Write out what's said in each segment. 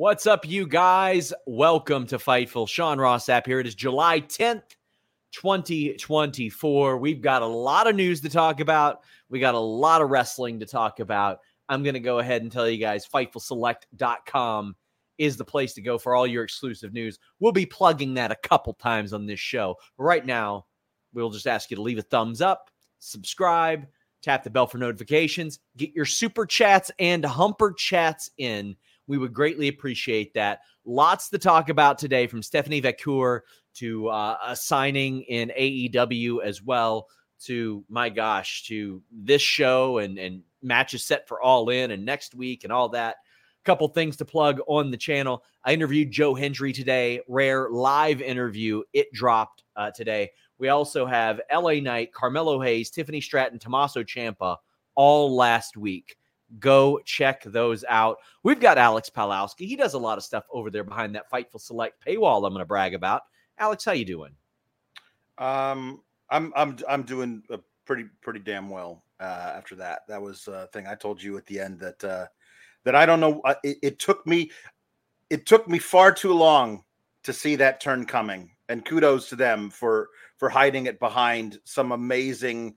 What's up, you guys? Welcome to Fightful. Sean Ross Sapp here. It is July 10th, 2024. We've got a lot of news to talk about. We got a lot of wrestling to talk about. I'm going to go ahead and tell you guys, FightfulSelect.com is the place to go for all your exclusive news. We'll be plugging that a couple times on this show. Right now, we'll just ask you to leave a thumbs up, subscribe, tap the bell for notifications, get your super chats and humper chats in. We would greatly appreciate that. Lots to talk about today, from Stephanie Vaquer to a signing in AEW, as well to, my gosh, to this show and matches set for All In and next week and all that. Couple things to plug on the channel. I interviewed Joe Hendry today. Rare live interview. It dropped today. We also have LA Knight, Carmelo Hayes, Tiffany Stratton, Tommaso Ciampa all last week. Go check those out. We've got Alex Palowski. He does a lot of stuff over there behind that Fightful Select paywall I'm going to brag about. Alex, how you doing? I'm doing pretty damn well after that. That was a thing I told you at the end that I don't know. It took me far too long to see that turn coming, and kudos to them for hiding it behind some amazing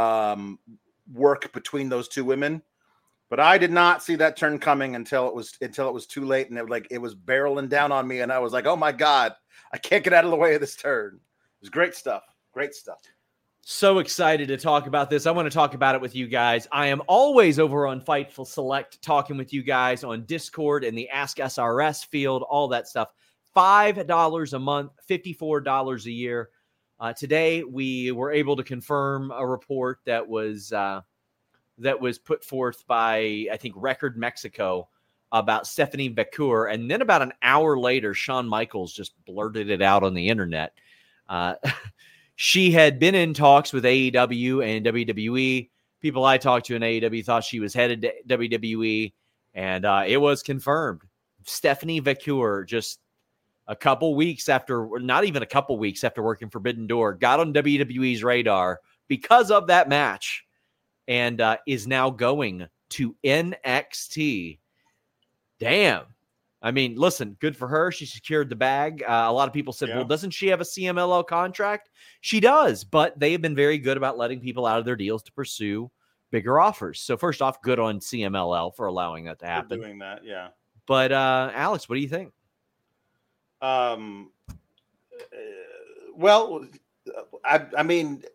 work between those two women. But I did not see that turn coming until it was too late, and it was barreling down on me, and I was like, "Oh my God, I can't get out of the way of this turn." It was great stuff. Great stuff. So excited to talk about this. I want to talk about it with you guys. I am always over on Fightful Select talking with you guys on Discord and the Ask SRS field, all that stuff. $5 a month, $54 a year. Today, we were able to confirm a report that was put forth by, I think, Record Mexico about Stephanie Vaquer. And then about an hour later, Shawn Michaels just blurted it out on the internet. She had been in talks with AEW and WWE. People I talked to in AEW thought she was headed to WWE, and it was confirmed. Stephanie Vaquer, just a couple weeks after, not even a couple weeks after working Forbidden Door, got on WWE's radar because of that match, and is now going to NXT. Damn. I mean, listen, good for her. She secured the bag. A lot of people said, well, doesn't she have a CMLL contract? She does, but they have been very good about letting people out of their deals to pursue bigger offers. So first off, good on CMLL for allowing that to happen. For doing that, yeah. But Alex, what do you think? Well, I mean,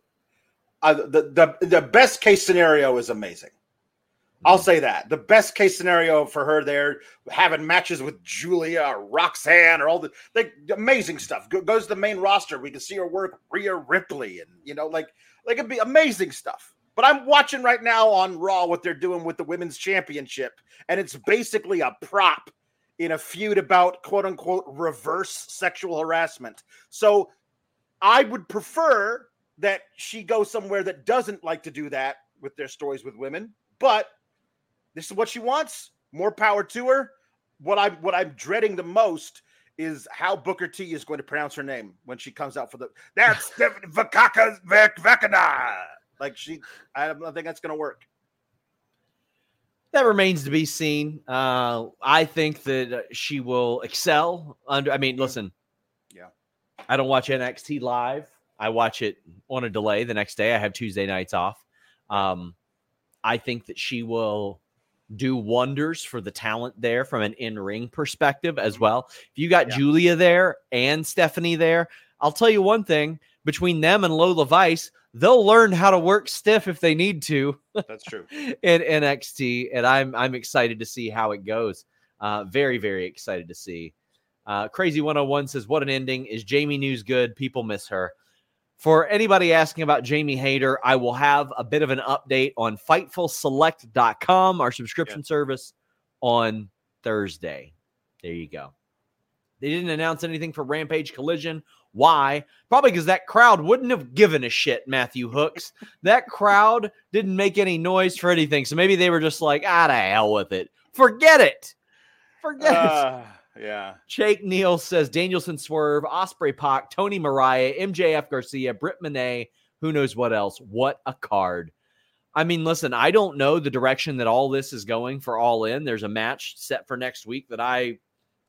the best case scenario is amazing. I'll say that. The best case scenario for her there, having matches with Julia or Roxanne or all the amazing stuff. Goes to the main roster. We can see her work Rhea Ripley, and it'd be amazing stuff. But I'm watching right now on Raw what they're doing with the Women's Championship, and it's basically a prop in a feud about quote unquote reverse sexual harassment. So I would prefer that she goes somewhere that doesn't like to do that with their stories with women, but this is what she wants. More power to her. What I'm dreading the most is how Booker T is going to pronounce her name when she comes out for that's Stephanie Vaquer. I don't think that's going to work. That remains to be seen. I think that she will excel under. I mean, listen. Yeah. I don't watch NXT live. I watch it on a delay the next day. I have Tuesday nights off. I think that she will do wonders for the talent there from an in-ring perspective as well. If you got Julia there and Stephanie there, I'll tell you one thing, between them and Lola Vice, they'll learn how to work stiff if they need to. That's true. In NXT, and I'm excited to see how it goes. Very, very excited to see. Crazy 101 says, what an ending. Is Jamie News good? People miss her. For anybody asking about Jamie Hayter, I will have a bit of an update on FightfulSelect.com, our subscription service, on Thursday. There you go. They didn't announce anything for Rampage Collision. Why? Probably because that crowd wouldn't have given a shit, Matthew Hooks. That crowd didn't make any noise for anything. So maybe they were just like, to hell with it. Forget it. Forget it. Yeah. Jake Neal says Danielson Swerve, Osprey Pac, Tony Mariah, MJF Garcia, Britt Monet, who knows what else. What a card. I mean, listen, I don't know the direction that all this is going for All In. There's a match set for next week that I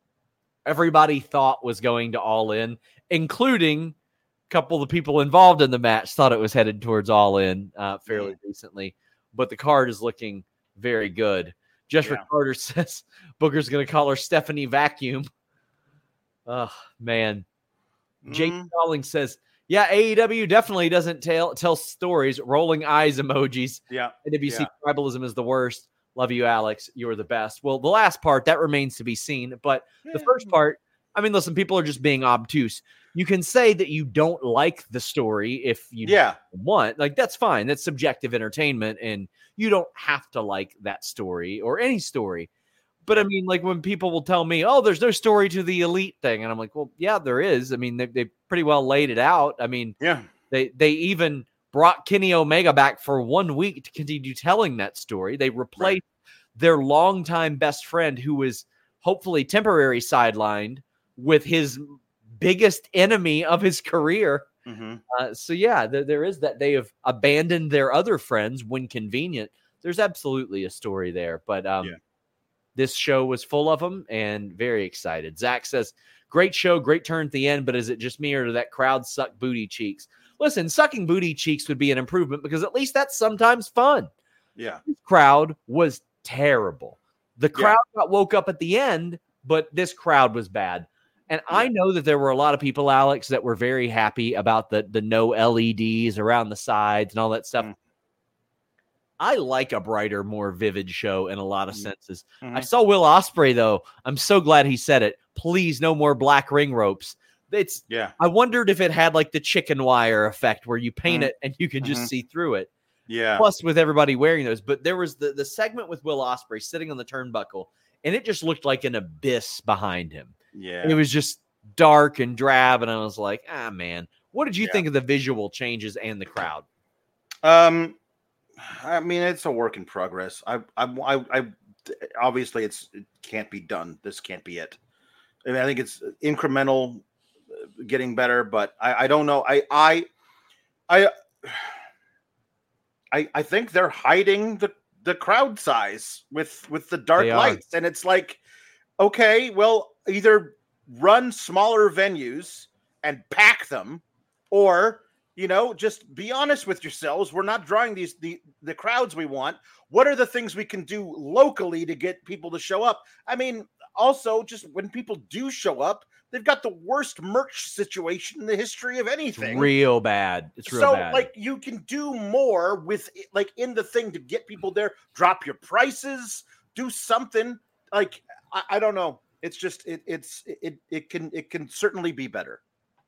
everybody thought was going to All In, including a couple of the people involved in the match thought it was headed towards All In fairly recently. But the card is looking very good. Jeffrey Carter says Booker's going to call her Stephanie Vacuum. Oh, man. Jake Stallings says, yeah, AEW definitely doesn't tell stories. Rolling eyes emojis. Yeah. NWC tribalism is the worst. Love you, Alex. You're the best. Well, the last part, that remains to be seen. But the first part, I mean, listen, people are just being obtuse. You can say that you don't like the story if you want. Like, that's fine. That's subjective entertainment, and you don't have to like that story or any story. But I mean, like when people will tell me, oh, there's no story to the Elite thing. And I'm like, well, yeah, there is. I mean, they pretty well laid it out. I mean, they even brought Kenny Omega back for 1 week to continue telling that story. They replaced their longtime best friend, who was hopefully temporary sidelined, with his biggest enemy of his career. So yeah, there is that. They have abandoned their other friends when convenient. There's absolutely a story there. But this show was full of them and very excited. Zach says, great show, great turn at the end, but is it just me or did that crowd suck booty cheeks? Listen, sucking booty cheeks would be an improvement because at least that's sometimes fun. Yeah. This crowd was terrible. The crowd got woke up at the end, but this crowd was bad. And I know that there were a lot of people, Alex, that were very happy about the no LEDs around the sides and all that stuff. I like a brighter, more vivid show in a lot of senses. I saw Will Ospreay, though. I'm so glad he said it. Please, no more black ring ropes. I wondered if it had like the chicken wire effect where you paint it and you can just see through it. Yeah. Plus, with everybody wearing those. But there was the segment with Will Ospreay sitting on the turnbuckle, and it just looked like an abyss behind him. Yeah. And it was just dark and drab, and I was like, man. What did you think of the visual changes and the crowd? I mean, it's a work in progress. I obviously it can't be done. This can't be it. I mean, I think it's incremental, getting better, but I don't know. I think they're hiding the crowd size with the dark lights, and it's like, okay, well, either run smaller venues and pack them, or just be honest with yourselves. We're not drawing the crowds we want. What are the things we can do locally to get people to show up? I mean, also, just when people do show up, they've got the worst merch situation in the history of anything. It's real bad. It's real bad. So, like, you can do more with, like, in the thing to get people there. Drop your prices. Do something. Like, I don't know. It's just it can certainly be better.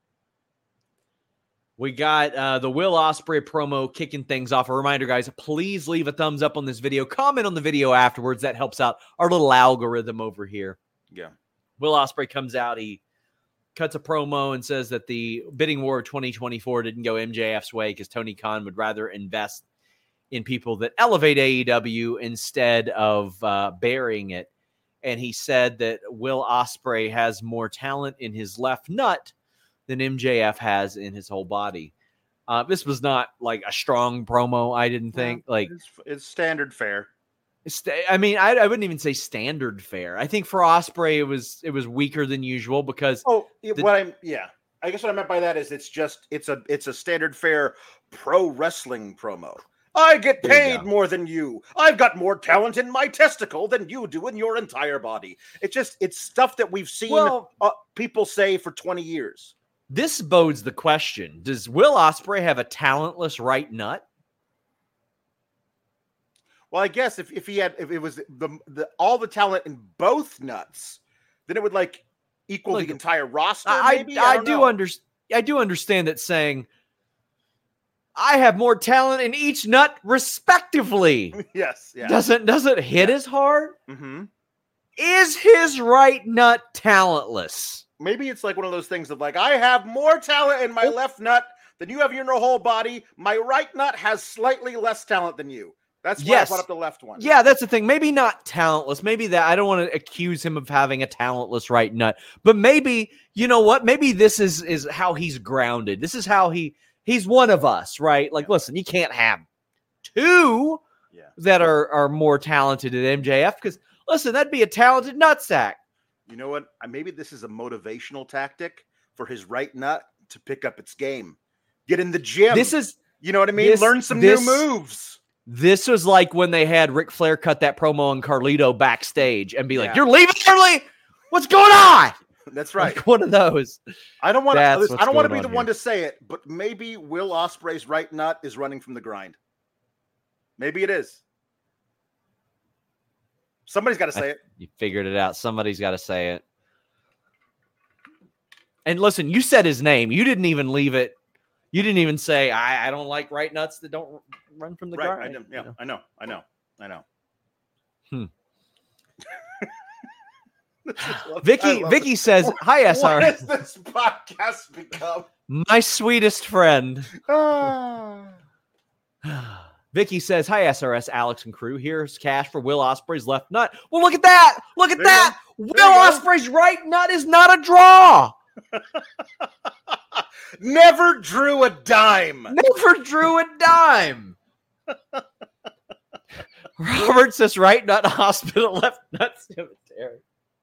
We got the Will Ospreay promo kicking things off. A reminder, guys, please leave a thumbs up on this video. Comment on the video afterwards. That helps out our little algorithm over here. Yeah. Will Ospreay comes out. He cuts a promo and says that the bidding war of 2024 didn't go MJF's way because Tony Khan would rather invest in people that elevate AEW instead of burying it. And he said that Will Ospreay has more talent in his left nut than MJF has in his whole body. This was not like a strong promo, I didn't think. Like, it's standard fare. I mean, I wouldn't even say standard fare. I think for Ospreay, it was weaker than usual because. I guess what I meant by that is it's a standard fare pro wrestling promo. I get paid more than you. I've got more talent in my testicle than you do in your entire body. It's stuff that we've seen people say for 20 years. This bodes the question: does Will Ospreay have a talentless right nut? Well, I guess if it was all the talent in both nuts, then it would like equal the entire roster. Maybe? I do understand that saying I have more talent in each nut respectively. Yes. Yeah. Doesn't hit as hard. Mm-hmm. Is his right nut talentless? Maybe it's like one of those things of like, I have more talent in my left nut than you have in your whole body. My right nut has slightly less talent than you. That's why I brought up the left one. Yeah, that's the thing. Maybe not talentless. Maybe that I don't want to accuse him of having a talentless right nut. But maybe, you know what? Maybe this is how he's grounded. This is how he's one of us, right? Like, listen, you can't have two that are more talented than MJF because, listen, that'd be a talented nutsack. You know what? Maybe this is a motivational tactic for his right nut to pick up its game. Get in the gym. You know what I mean? Learn some new moves. This was like when they had Ric Flair cut that promo on Carlito backstage and be like, "You're leaving early? What's going on?" That's right. Like one of those. I don't want to be the one to say it, but maybe Will Ospreay's right nut is running from the grind. Maybe it is. Somebody's got to say it. You figured it out. Somebody's got to say it. And listen, you said his name. You didn't even leave it. You didn't even say, I don't like right nuts that don't run from the grind. I know. Vicky says, "Hi, SR. What has this podcast become? My sweetest friend." Vicky says, "Hi, SRS, Alex and crew. Here's cash for Will Ospreay's left nut." Well, look at that. Look at that. Will Ospreay's right nut is not a draw. Never drew a dime. Robert says, "Right nut hospital, left nut cemetery."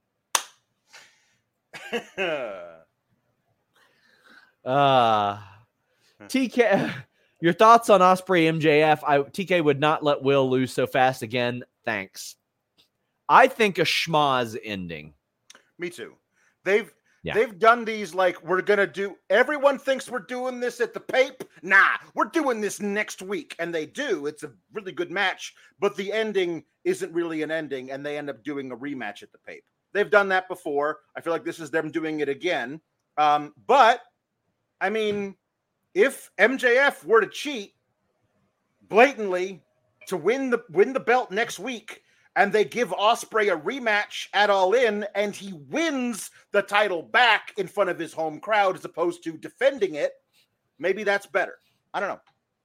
TK, your thoughts on Ospreay MJF? TK would not let Will lose so fast again. Thanks. I think a schmoz ending. Me too. They've done these like we're gonna do. Everyone thinks we're doing this at the Pape. Nah, we're doing this next week, and they do. It's a really good match, but the ending isn't really an ending, and they end up doing a rematch at the Pape. They've done that before. I feel like this is them doing it again. But I mean, if MJF were to cheat blatantly to win the belt next week, and they give Ospreay a rematch at All In, and he wins the title back in front of his home crowd as opposed to defending it, maybe that's better. I don't know.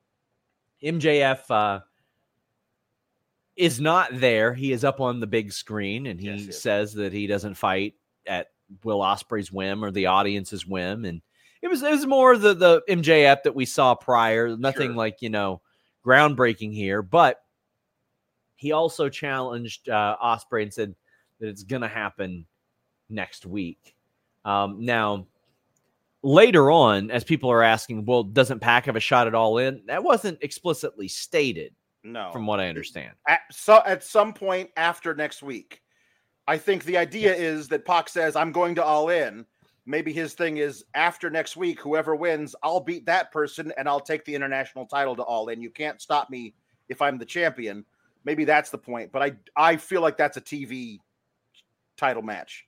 MJF is not there. He is up on the big screen, and he says that he doesn't fight at Will Ospreay's whim or the audience's whim. And it was more the MJF that we saw prior. Nothing like, groundbreaking here, but he also challenged Ospreay and said that it's going to happen next week. Now, later on, as people are asking, well, doesn't Pac have a shot at All In? That wasn't explicitly stated. No. From what I understand. At some point after next week, I think the idea is that Pac says, I'm going to All In. Maybe his thing is after next week, whoever wins, I'll beat that person and I'll take the international title to All In. You can't stop me if I'm the champion. Maybe that's the point, but I feel like that's a TV title match.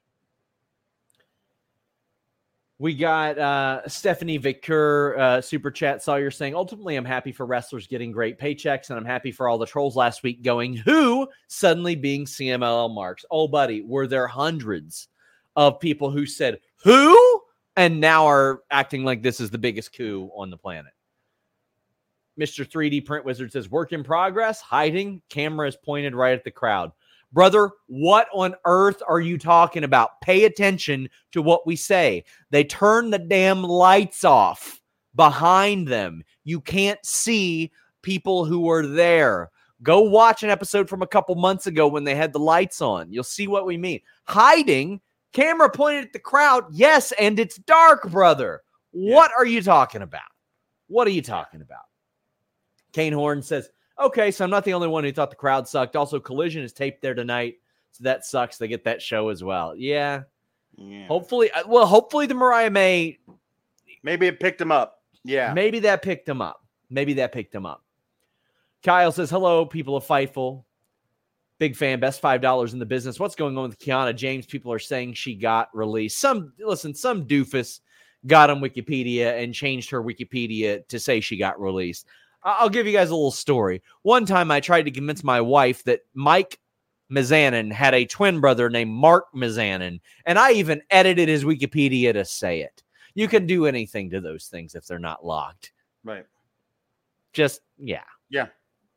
We got Stephanie Vicur super chat. Sawyer saying, ultimately, I'm happy for wrestlers getting great paychecks, and I'm happy for all the trolls last week going, who suddenly being CMLL marks. Oh, buddy, were there hundreds of people who said, who? And now are acting like this is the biggest coup on the planet. Mr. 3D Print Wizard says, work in progress, hiding, camera is pointed right at the crowd. Brother, what on earth are you talking about? Pay attention to what we say. They turn the damn lights off behind them. You can't see people who are there. Go watch an episode from a couple months ago when they had the lights on. You'll see what we mean. Hiding, camera pointed at the crowd. Yes, and it's dark, brother. What are you talking about? What are you talking about? Kane Horn says, okay, so I'm not the only one who thought the crowd sucked. Also, Collision is taped there tonight, so that sucks. They get that show as well. Yeah. Hopefully the Mariah May. Maybe it picked him up. Yeah. Maybe that picked him up. Kyle says, hello, people of Fightful. Big fan, best $5 in the business. What's going on with Kiana James? People are saying she got released. Some doofus got on Wikipedia and changed her Wikipedia to say she got released. I'll give you guys a little story. One time I tried to convince my wife that Mike Mizanin had a twin brother named Mark Mizanin, and I even edited his Wikipedia to say it. You can do anything to those things if they're not locked. Right. Just, yeah. Yeah.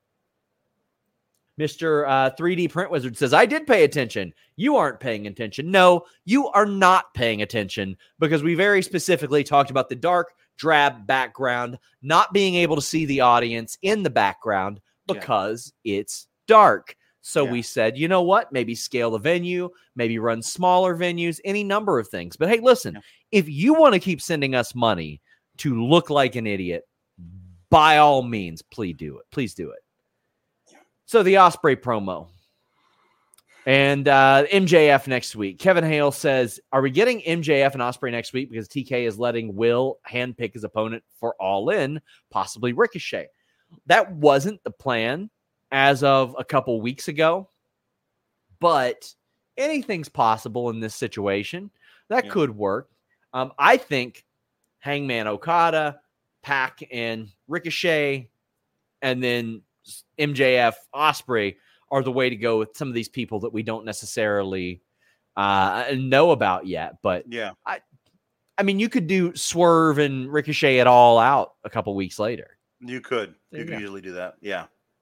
Mr. 3D Print Wizard says, I did pay attention. You aren't paying attention. No, you are not paying attention because we very specifically talked about the dark, drab background, not being able to see the audience in the background because it's dark. So we said, you know what? Maybe scale the venue, maybe run smaller venues, any number of things. But hey, listen, if you want to keep sending us money to look like an idiot, by all means, please do it. Please do it. So the Ospreay promo and MJF next week. Kevin Hale says, are we getting MJF and Ospreay next week because TK is letting Will handpick his opponent for All In, possibly Ricochet? That wasn't the plan as of a couple weeks ago, but anything's possible in this situation. That could work. I think Hangman Okada, Pac, and Ricochet, and then MJF, Ospreay are the way to go with some of these people that we don't necessarily know about yet. But I mean, you could do Swerve and Ricochet it all out a couple weeks later. You could easily do that. Yeah.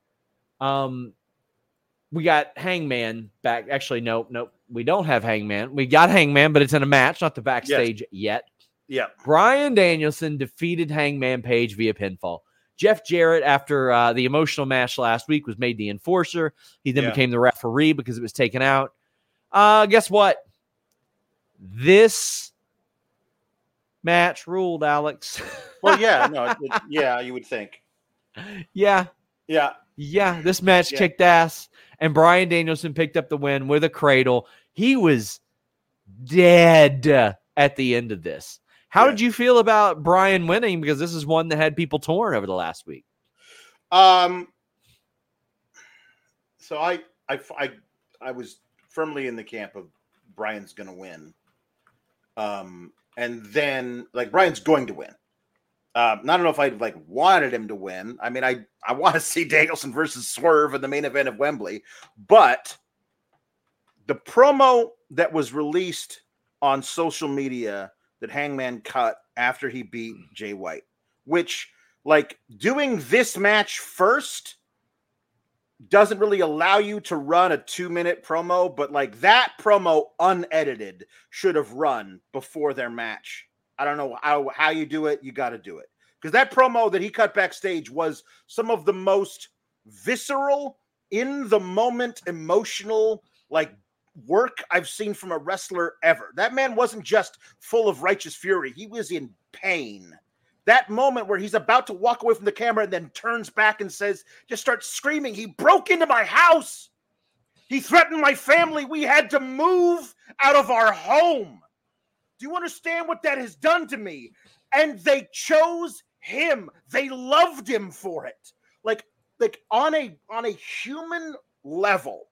We got Hangman back. Actually, nope. We don't have Hangman. We got Hangman, but it's in a match, not the backstage yet. Yeah. Bryan Danielson defeated Hangman Page via pinfall. Jeff Jarrett, after the emotional match last week, was made the enforcer. He then became the referee because it was taken out. Guess what? This match ruled, Alex. Well, you would think. Yeah. This match kicked ass, and Bryan Danielson picked up the win with a cradle. He was dead at the end of this. How did you feel about Bryan winning? Because this is one that had people torn over the last week. So I was firmly in the camp of Bryan's going to win. And then Bryan's going to win. I don't know if I wanted him to win. I mean, I want to see Danielson versus Swerve in the main event of Wembley, but the promo that was released on social media that Hangman cut after he beat Jay White, which doing this match first doesn't really allow you to run a 2-minute promo, but that promo unedited should have run before their match. I don't know how you do it. You got to do it. Because that promo that he cut backstage was some of the most visceral, in the moment, emotional, work I've seen from a wrestler ever. That man wasn't just full of righteous fury. He was in pain. That moment where he's about to walk away from the camera and then turns back and just starts screaming, he broke into my house. He threatened my family. We had to move out of our home. Do you understand what that has done to me? And they chose him. They loved him for it. On a human level,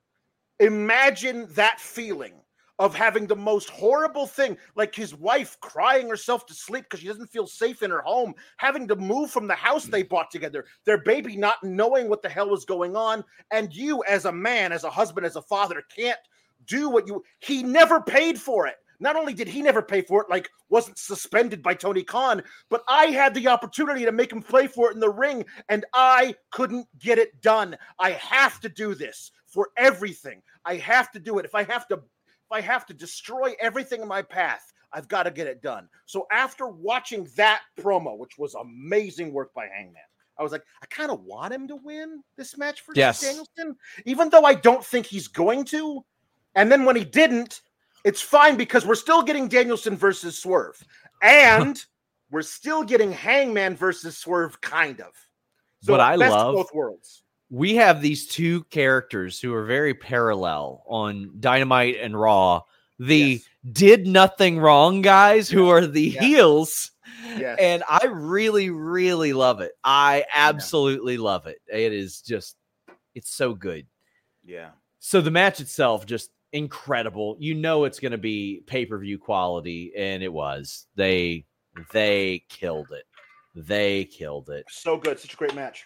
imagine that feeling of having the most horrible thing, his wife crying herself to sleep because she doesn't feel safe in her home, having to move from the house they bought together, their baby not knowing what the hell was going on, and you as a man, as a husband, as a father, can't do he never paid for it. Not only did he never pay for it, wasn't suspended by Tony Khan, but I had the opportunity to make him play for it in the ring, and I couldn't get it done. I have to do this for everything. I have to do it. If I have to destroy everything in my path, I've got to get it done. So after watching that promo, which was amazing work by Hangman, I was I kind of want him to win this match for Danielson, even though I don't think he's going to. And then when he didn't, it's fine because we're still getting Danielson versus Swerve. And we're still getting Hangman versus Swerve, kind of. So what I love, both worlds. We have these two characters who are very parallel on Dynamite and Raw. The did nothing wrong guys who are the heels. Yes. And I really, really love it. I absolutely love it. It is just, it's so good. Yeah. So the match itself, just incredible. You know it's going to be pay-per-view quality, and it was. They killed it. They killed it. So good. Such a great match.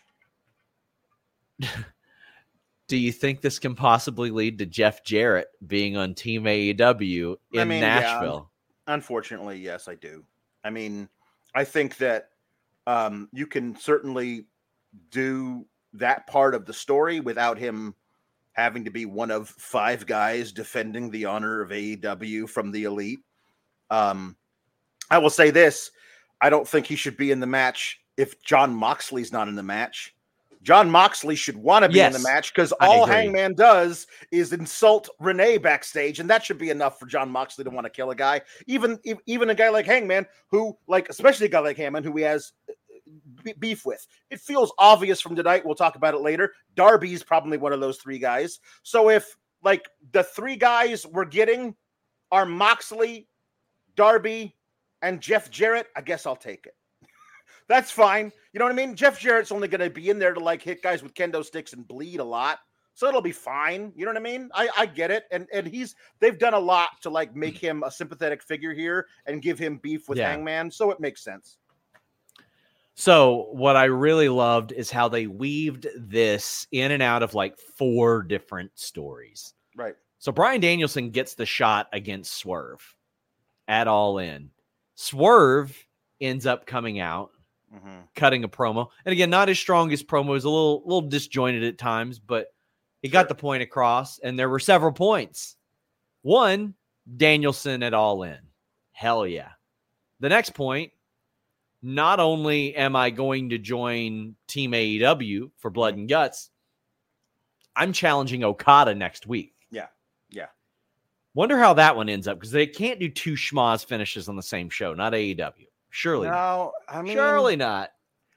Do you think this can possibly lead to Jeff Jarrett being on Team AEW in Nashville? Yeah, unfortunately, yes, I do. I mean, I think that you can certainly do that part of the story without him having to be one of 5 guys defending the honor of AEW from the Elite. I will say this. I don't think he should be in the match if Jon Moxley's not in the match. John Moxley should want to be in the match because all Hangman does is insult Renee backstage, and that should be enough for John Moxley to want to kill a guy. Even a guy like Hangman, who, like, especially a guy like Hangman, who he has beef with. It feels obvious from tonight. We'll talk about it later. Darby's probably one of those three guys. So if, like, the three guys we're getting are Moxley, Darby, and Jeff Jarrett, I guess I'll take it. That's fine. You know what I mean? Jeff Jarrett's only going to be in there to, like, hit guys with kendo sticks and bleed a lot. So it'll be fine. You know what I mean? I get it. And they've done a lot to, like, make him a sympathetic figure here and give him beef with Hangman. So it makes sense. So what I really loved is how they weaved this in and out of, like, 4 different stories. Right. So Bryan Danielson gets the shot against Swerve at All In. Swerve ends up coming out, cutting a promo. And again, not his strongest promo. It was a little disjointed at times, but he got the point across, and there were several points. One, Danielson at All In. Hell yeah. The next point, not only am I going to join Team AEW for Blood and Guts, I'm challenging Okada next week. Yeah. Wonder how that one ends up, because they can't do 2 schmoz finishes on the same show, not AEW. Surely no, I mean, surely not.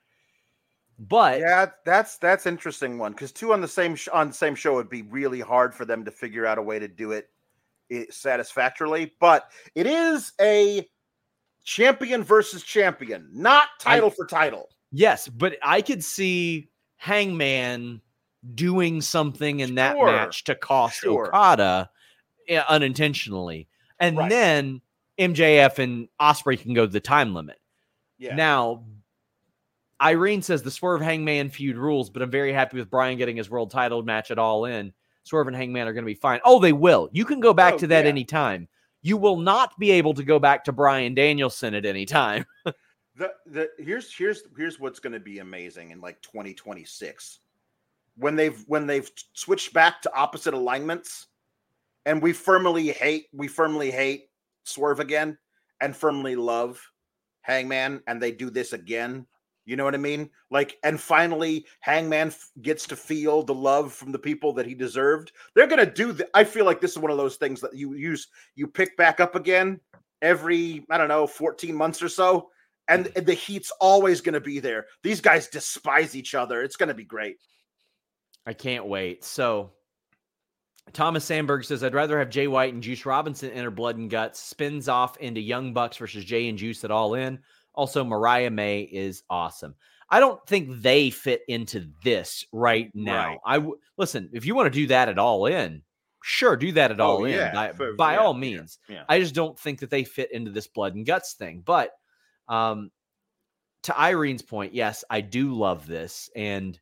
But yeah, that's interesting one, because 2 on the same show would be really hard for them to figure out a way to do it satisfactorily. But it is a champion versus champion, not title for title. Yes, but I could see Hangman doing something in that match to cost Okada unintentionally, and then MJF and Ospreay can go to the time limit. Yeah. Now, Irene says the Swerve Hangman feud rules, but I'm very happy with Bryan getting his world title match at All In. Swerve and Hangman are going to be fine. Oh, they will. You can go back to that anytime. You will not be able to go back to Bryan Danielson at any time. Here's what's going to be amazing in, like, 2026 when they've switched back to opposite alignments, and we firmly hate Swerve again and firmly love Hangman, and they do this again. You know what I mean? Like, and finally Hangman gets to feel the love from the people that he deserved. They're going to do I feel like this is one of those things that you pick back up again every, 14 months or so. And the heat's always going to be there. These guys despise each other. It's going to be great. I can't wait. So Thomas Sandberg says, I'd rather have Jay White and Juice Robinson enter Blood and Guts. Spins off into Young Bucks versus Jay and Juice at All In. Also, Mariah May is awesome. I don't think they fit into this right now. Listen, if you want to do that at All In, sure, do that at All In by all means. Yeah. I just don't think that they fit into this Blood and Guts thing. But to Irene's point, yes, I do love this. And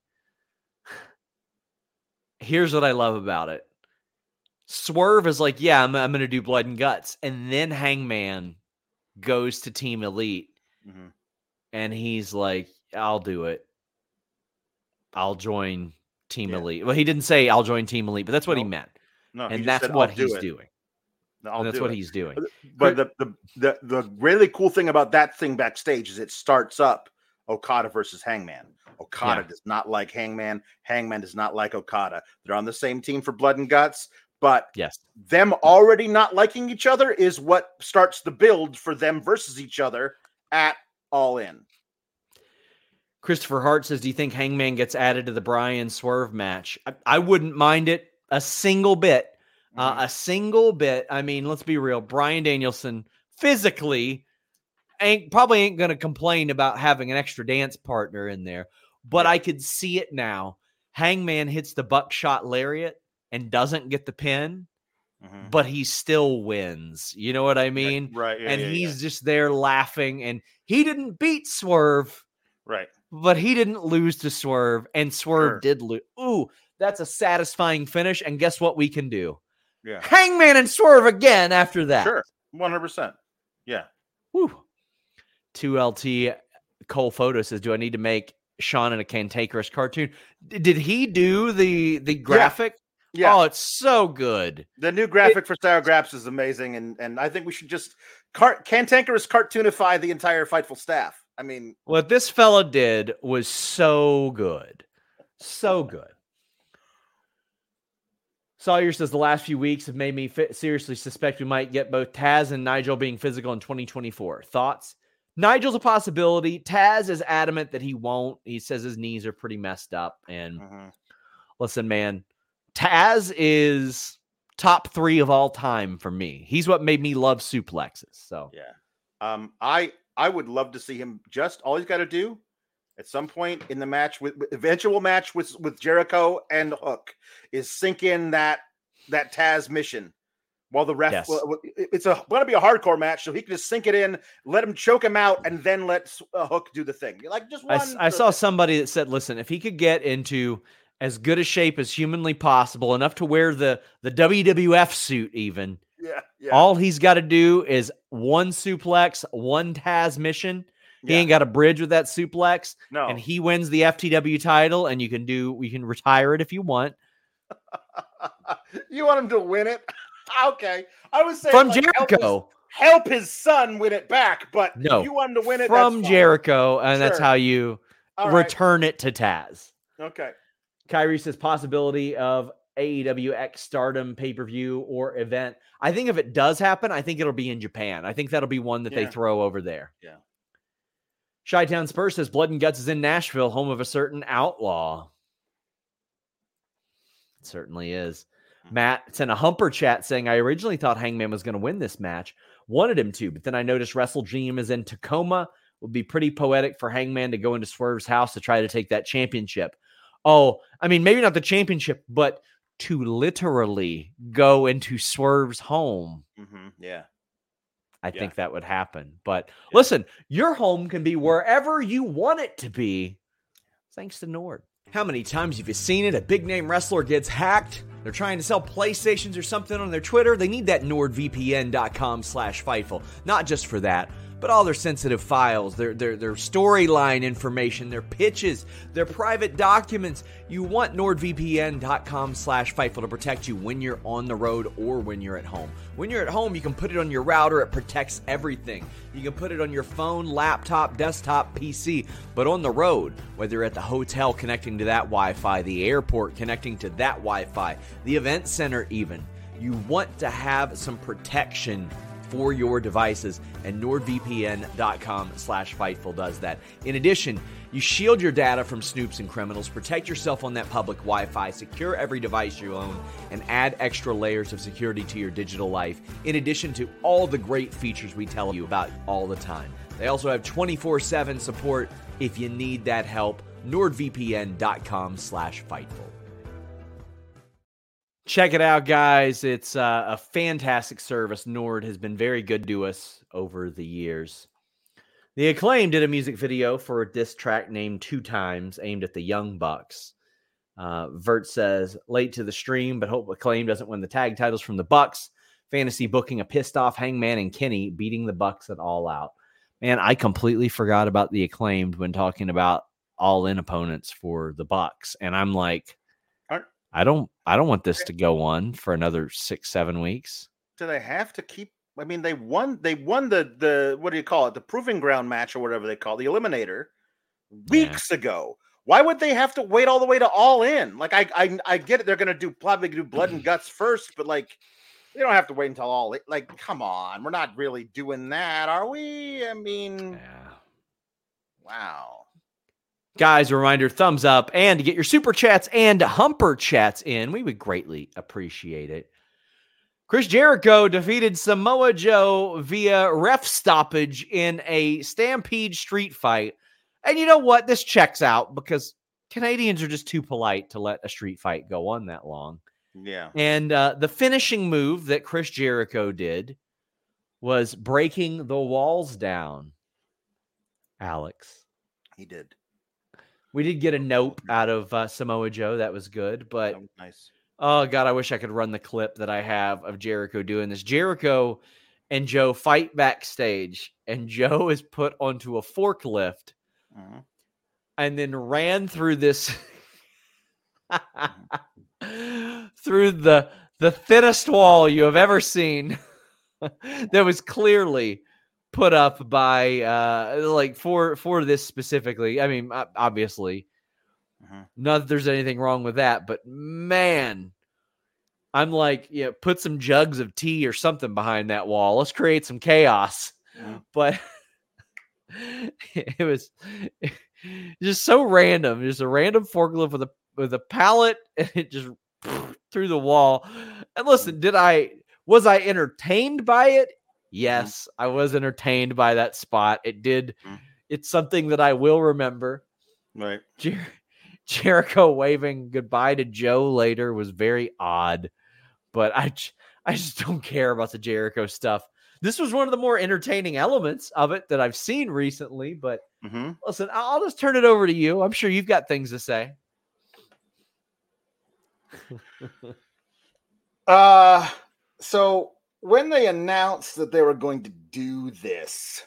here's what I love about it. Swerve is like, yeah, I'm going to do Blood and Guts. And then Hangman goes to Team Elite. Mm-hmm. And he's like, I'll do it. I'll join Team Elite. Well, he didn't say I'll join Team Elite, but that's what he meant. No, and that's what he's doing. That's what he's doing. But the really cool thing about that thing backstage is it starts up Okada versus Hangman. Okada does not like Hangman. Hangman does not like Okada. They're on the same team for Blood and Guts. But them already not liking each other is what starts the build for them versus each other at All In. Christopher Hart says, do you think Hangman gets added to the Bryan Swerve match? I wouldn't mind it a single bit. A single bit. I mean, let's be real. Bryan Danielson physically probably ain't going to complain about having an extra dance partner in there. But I could see it now. Hangman hits the buckshot lariat and doesn't get the pin, but he still wins. You know what I mean? Right. And he's just there laughing, and he didn't beat Swerve. Right. But he didn't lose to Swerve, and Swerve did lose. Ooh, that's a satisfying finish. And guess what we can do? Yeah. Hangman and Swerve again after that. Sure. 100%. Yeah. Woo. 2LT Cole Photo says, do I need to make Sean in a cantankerous cartoon? Did he do the graphic? Yeah. Oh, it's so good. The new graphic for Sour Graps is amazing, and I think we should just cantankerous cartoonify the entire Fightful staff. I mean, what this fella did was so good. So good. Sawyer says the last few weeks have made me seriously suspect we might get both Taz and Nigel being physical in 2024. Thoughts? Nigel's a possibility. Taz is adamant that he won't. He says his knees are pretty messed up. And listen, man, Taz is top 3 of all time for me. He's what made me love suplexes. So yeah, I would love to see him. Just all he's got to do at some point in the match, with eventual match with Jericho and Hook, is sink in that Taz mission. While the ref, it's going to be a hardcore match, so he can just sink it in, let him choke him out, and then let Hook do the thing. Like just one. I saw somebody that said, "Listen, if he could get into as good a shape as humanly possible, enough to wear the WWF suit, even, all he's got to do is one suplex, one Taz mission. He ain't got a bridge with that suplex, and he wins the FTW title. And you can retire it if you want. You want him to win it." Okay, I was saying from Jericho, help his son win it back, but no, if you want him to win it from Jericho, and sure. That's how you return it to Taz. Okay. Kyrie says possibility of AEW X Stardom pay-per-view or event. I think if it does happen, I think it'll be in Japan. I think that'll be one that they throw over there. Yeah. Chi-Town Spurs says Blood and Guts is in Nashville, home of a certain outlaw. It certainly is. Matt sent a Humper chat saying, I originally thought Hangman was going to win this match. Wanted him to, but then I noticed Wrestle Dream is in Tacoma. Would be pretty poetic for Hangman to go into Swerve's house to try to take that championship. Oh, I mean, maybe not the championship, but to literally go into Swerve's home. Yeah. I think that would happen. But listen, your home can be wherever you want it to be, thanks to Nord. How many times have you seen it? A big name wrestler gets hacked. They're trying to sell PlayStations or something on their Twitter. They need that NordVPN.com/Fightful. Not just for that, but all their sensitive files, their storyline information, their pitches, their private documents. You want NordVPN.com/Fightful to protect you when you're on the road or when you're at home. When you're at home, you can put it on your router. It protects everything. You can put it on your phone, laptop, desktop, PC. But on the road, whether you're at the hotel connecting to that Wi-Fi, the airport connecting to that Wi-Fi, the event center even, you want to have some protection for your devices, and NordVPN.com/Fightful does that. In addition, you shield your data from snoops and criminals, protect yourself on that public Wi-Fi, secure every device you own, and add extra layers of security to your digital life, in addition to all the great features we tell you about all the time. They also have 24/7 support if you need that help. NordVPN.com/Fightful. Check it out, guys. It's a fantastic service. Nord has been very good to us over the years. The Acclaim did a music video for a diss track named 2 Times, aimed at the Young Bucks. Vert says, late to the stream, but hope Acclaim doesn't win the tag titles from the Bucks. Fantasy booking a pissed off Hangman and Kenny beating the Bucks at All Out. Man, I completely forgot about the Acclaimed when talking about all-in opponents for the Bucks. And I'm like, I don't want this to go on for another 6-7 weeks. Do they have to keep? I mean, they won the what do you call it? The proving ground match or whatever they call it, the Eliminator weeks ago. Why would they have to wait all the way to All In? Like I get it. They're going to probably do Blood and Guts first, but like they don't have to wait until All In. Like, come on, we're not really doing that, are we? I mean, wow. Guys, a reminder, thumbs up, and to get your super chats and Humper chats in, we would greatly appreciate it. Chris Jericho defeated Samoa Joe via ref stoppage in a Stampede street fight. And you know what? This checks out because Canadians are just too polite to let a street fight go on that long. Yeah. And the finishing move that Chris Jericho did was breaking the walls down. Alex. He did. We did get a note out of Samoa Joe. That was good. But, that was nice. Oh, God, I wish I could run the clip that I have of Jericho doing this. Jericho and Joe fight backstage, and Joe is put onto a forklift and then ran through this through the thinnest wall you have ever seen that was clearly put up by like for this specifically. I mean, obviously Not that there's anything wrong with that, but man, I'm like, put some jugs of tea or something behind that wall. Let's create some chaos. But it was just so random. Just a random forklift with a pallet, and it just through the wall. And listen, was I entertained by it? Yes, I was entertained by that spot. It's something that I will remember. Right. Jericho waving goodbye to Joe later was very odd, but I just don't care about the Jericho stuff. This was one of the more entertaining elements of it that I've seen recently, but listen, I'll just turn it over to you. I'm sure you've got things to say. So when they announced that they were going to do this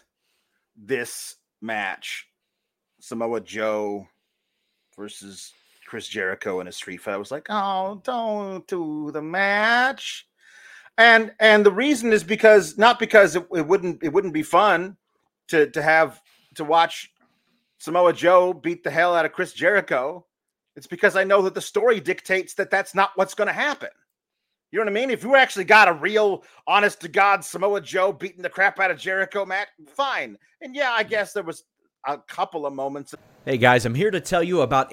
match, Samoa Joe versus Chris Jericho in a street fight, I was like, oh, don't do the match. And the reason is not because it wouldn't be fun to watch Samoa Joe beat the hell out of Chris Jericho. It's because I know that the story dictates that that's not what's going to happen. You know what I mean? If you actually got a real, honest to God Samoa Joe beating the crap out of Jericho, Matt, fine. And yeah, I guess there was a couple of moments. Hey guys, I'm here to tell you about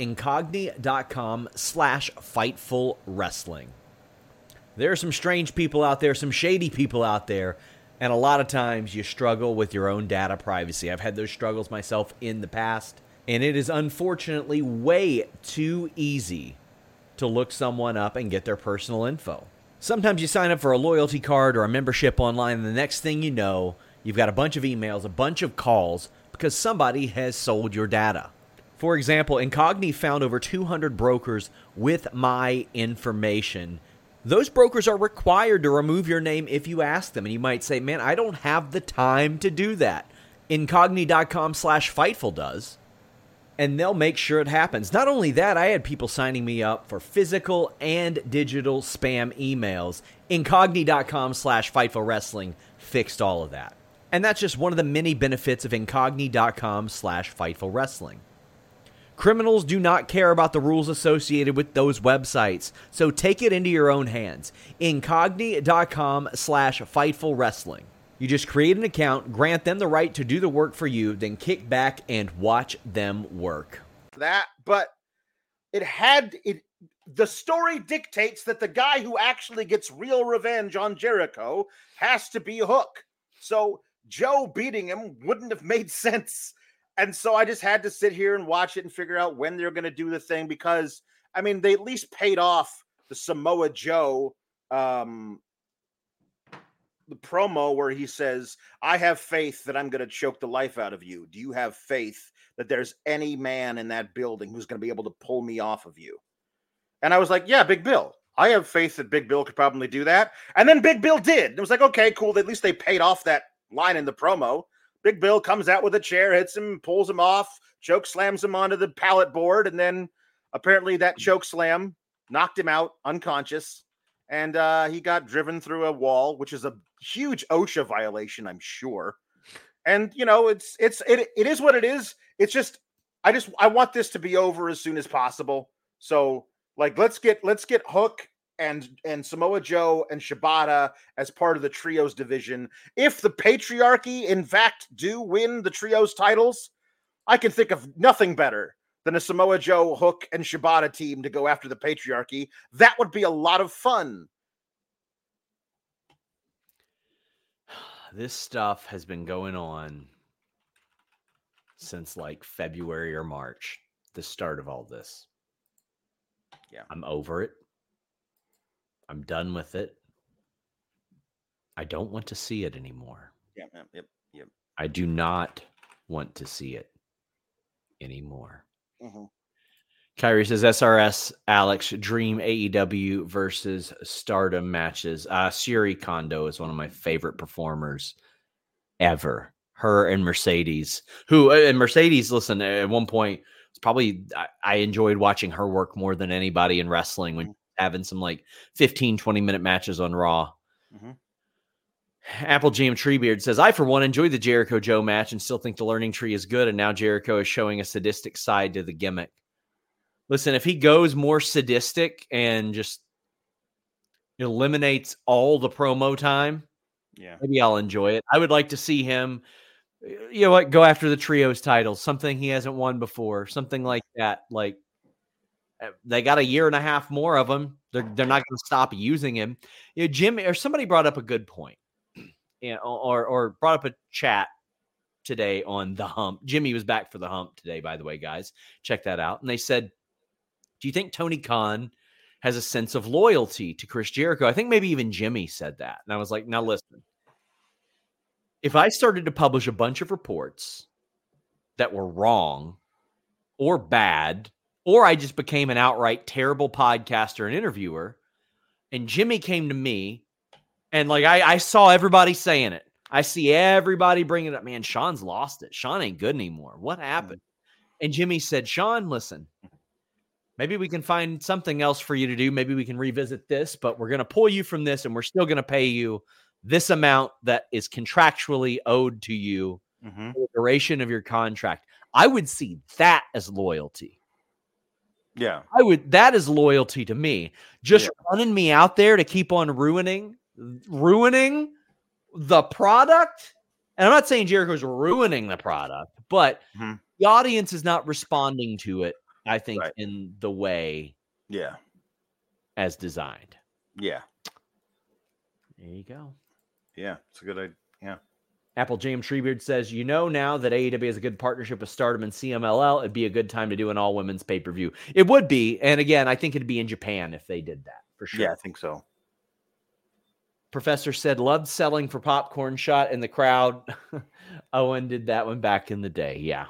Incogni.com/FightfulWrestling. There are some strange people out there, some shady people out there, and a lot of times you struggle with your own data privacy. I've had those struggles myself in the past, and it is unfortunately way too easy to look someone up and get their personal info. Sometimes you sign up for a loyalty card or a membership online, and the next thing you know, you've got a bunch of emails, a bunch of calls, because somebody has sold your data. For example, Incogni found over 200 brokers with my information. Those brokers are required to remove your name if you ask them. And you might say, man, I don't have the time to do that. Incogni.com/Fightful does. And they'll make sure it happens. Not only that, I had people signing me up for physical and digital spam emails. Incogni.com/FightfulWrestling fixed all of that. And that's just one of the many benefits of Incogni.com/FightfulWrestling. Criminals do not care about the rules associated with those websites, so take it into your own hands. Incogni.com/FightfulWrestling. You just create an account, grant them the right to do the work for you, then kick back and watch them work. But the story dictates that the guy who actually gets real revenge on Jericho has to be Hook. So Joe beating him wouldn't have made sense. And so I just had to sit here and watch it and figure out when they're going to do the thing, because, I mean, they at least paid off the Samoa Joe, the promo where he says, I have faith that I'm going to choke the life out of you. Do you have faith that there's any man in that building who's going to be able to pull me off of you? And I was like, yeah, Big Bill. I have faith that Big Bill could probably do that. And then Big Bill did. It was like, okay, cool. At least they paid off that line in the promo. Big Bill comes out with a chair, hits him, pulls him off, choke slams him onto the pallet board, and then apparently that choke slam knocked him out unconscious, and he got driven through a wall, which is a huge OSHA violation, I'm sure. And you know, it is what it is. It's just I want this to be over as soon as possible. So like let's get Hook and Samoa Joe and Shibata as part of the trios division. If the patriarchy, in fact, do win the trios titles, I can think of nothing better than a Samoa Joe, Hook, and Shibata team to go after the patriarchy. That would be a lot of fun. This stuff has been going on since like February or March, the start of all this. Yeah. I'm over it. I'm done with it. I don't want to see it anymore. Yep. I do not want to see it anymore. Mm-hmm. Kyrie says SRS, Alex, dream AEW versus Stardom matches. Syuri Kondo is one of my favorite performers ever. Her and Mercedes, listen, at one point, it's probably, I enjoyed watching her work more than anybody in wrestling when having some like 15, 20-minute matches on Raw. Mm-hmm. Apple Jam Treebeard says, I, for one, enjoyed the Jericho Joe match and still think the learning tree is good, and now Jericho is showing a sadistic side to the gimmick. Listen, if he goes more sadistic and just eliminates all the promo time, maybe I'll enjoy it. I would like to see him, you know what, go after the trios titles, something he hasn't won before, something like that. Like, they got a year and a half more of him. They're not going to stop using him. You know, Jim or somebody brought up a good point, you know, or brought up a chat today on the Hump. Jimmy was back for the Hump today, by the way, guys. Check that out. And they said, do you think Tony Khan has a sense of loyalty to Chris Jericho? I think maybe even Jimmy said that. And I was like, now listen, if I started to publish a bunch of reports that were wrong or bad, or I just became an outright terrible podcaster and interviewer, and Jimmy came to me, and like I saw everybody saying it. I see everybody bringing it up. Man, Sean's lost it. Sean ain't good anymore. What happened? And Jimmy said, Sean, listen, maybe we can find something else for you to do. Maybe we can revisit this, but we're going to pull you from this, and we're still going to pay you this amount that is contractually owed to you for the duration of your contract. I would see that as loyalty. Yeah. That is loyalty to me. Just running me out there to keep on ruining the product. And I'm not saying Jericho's ruining the product, but the audience is not responding to it, I think, in the way as designed. Yeah. There you go. Yeah, it's a good idea. Yeah. Apple James Treebeard says, you know, now that AEW has a good partnership with Stardom and CMLL, it'd be a good time to do an all-women's pay-per-view. It would be. And again, I think it'd be in Japan if they did that, for sure. Yeah, I think so. Professor said, loved selling for popcorn shot in the crowd. Owen did that one back in the day. Yeah.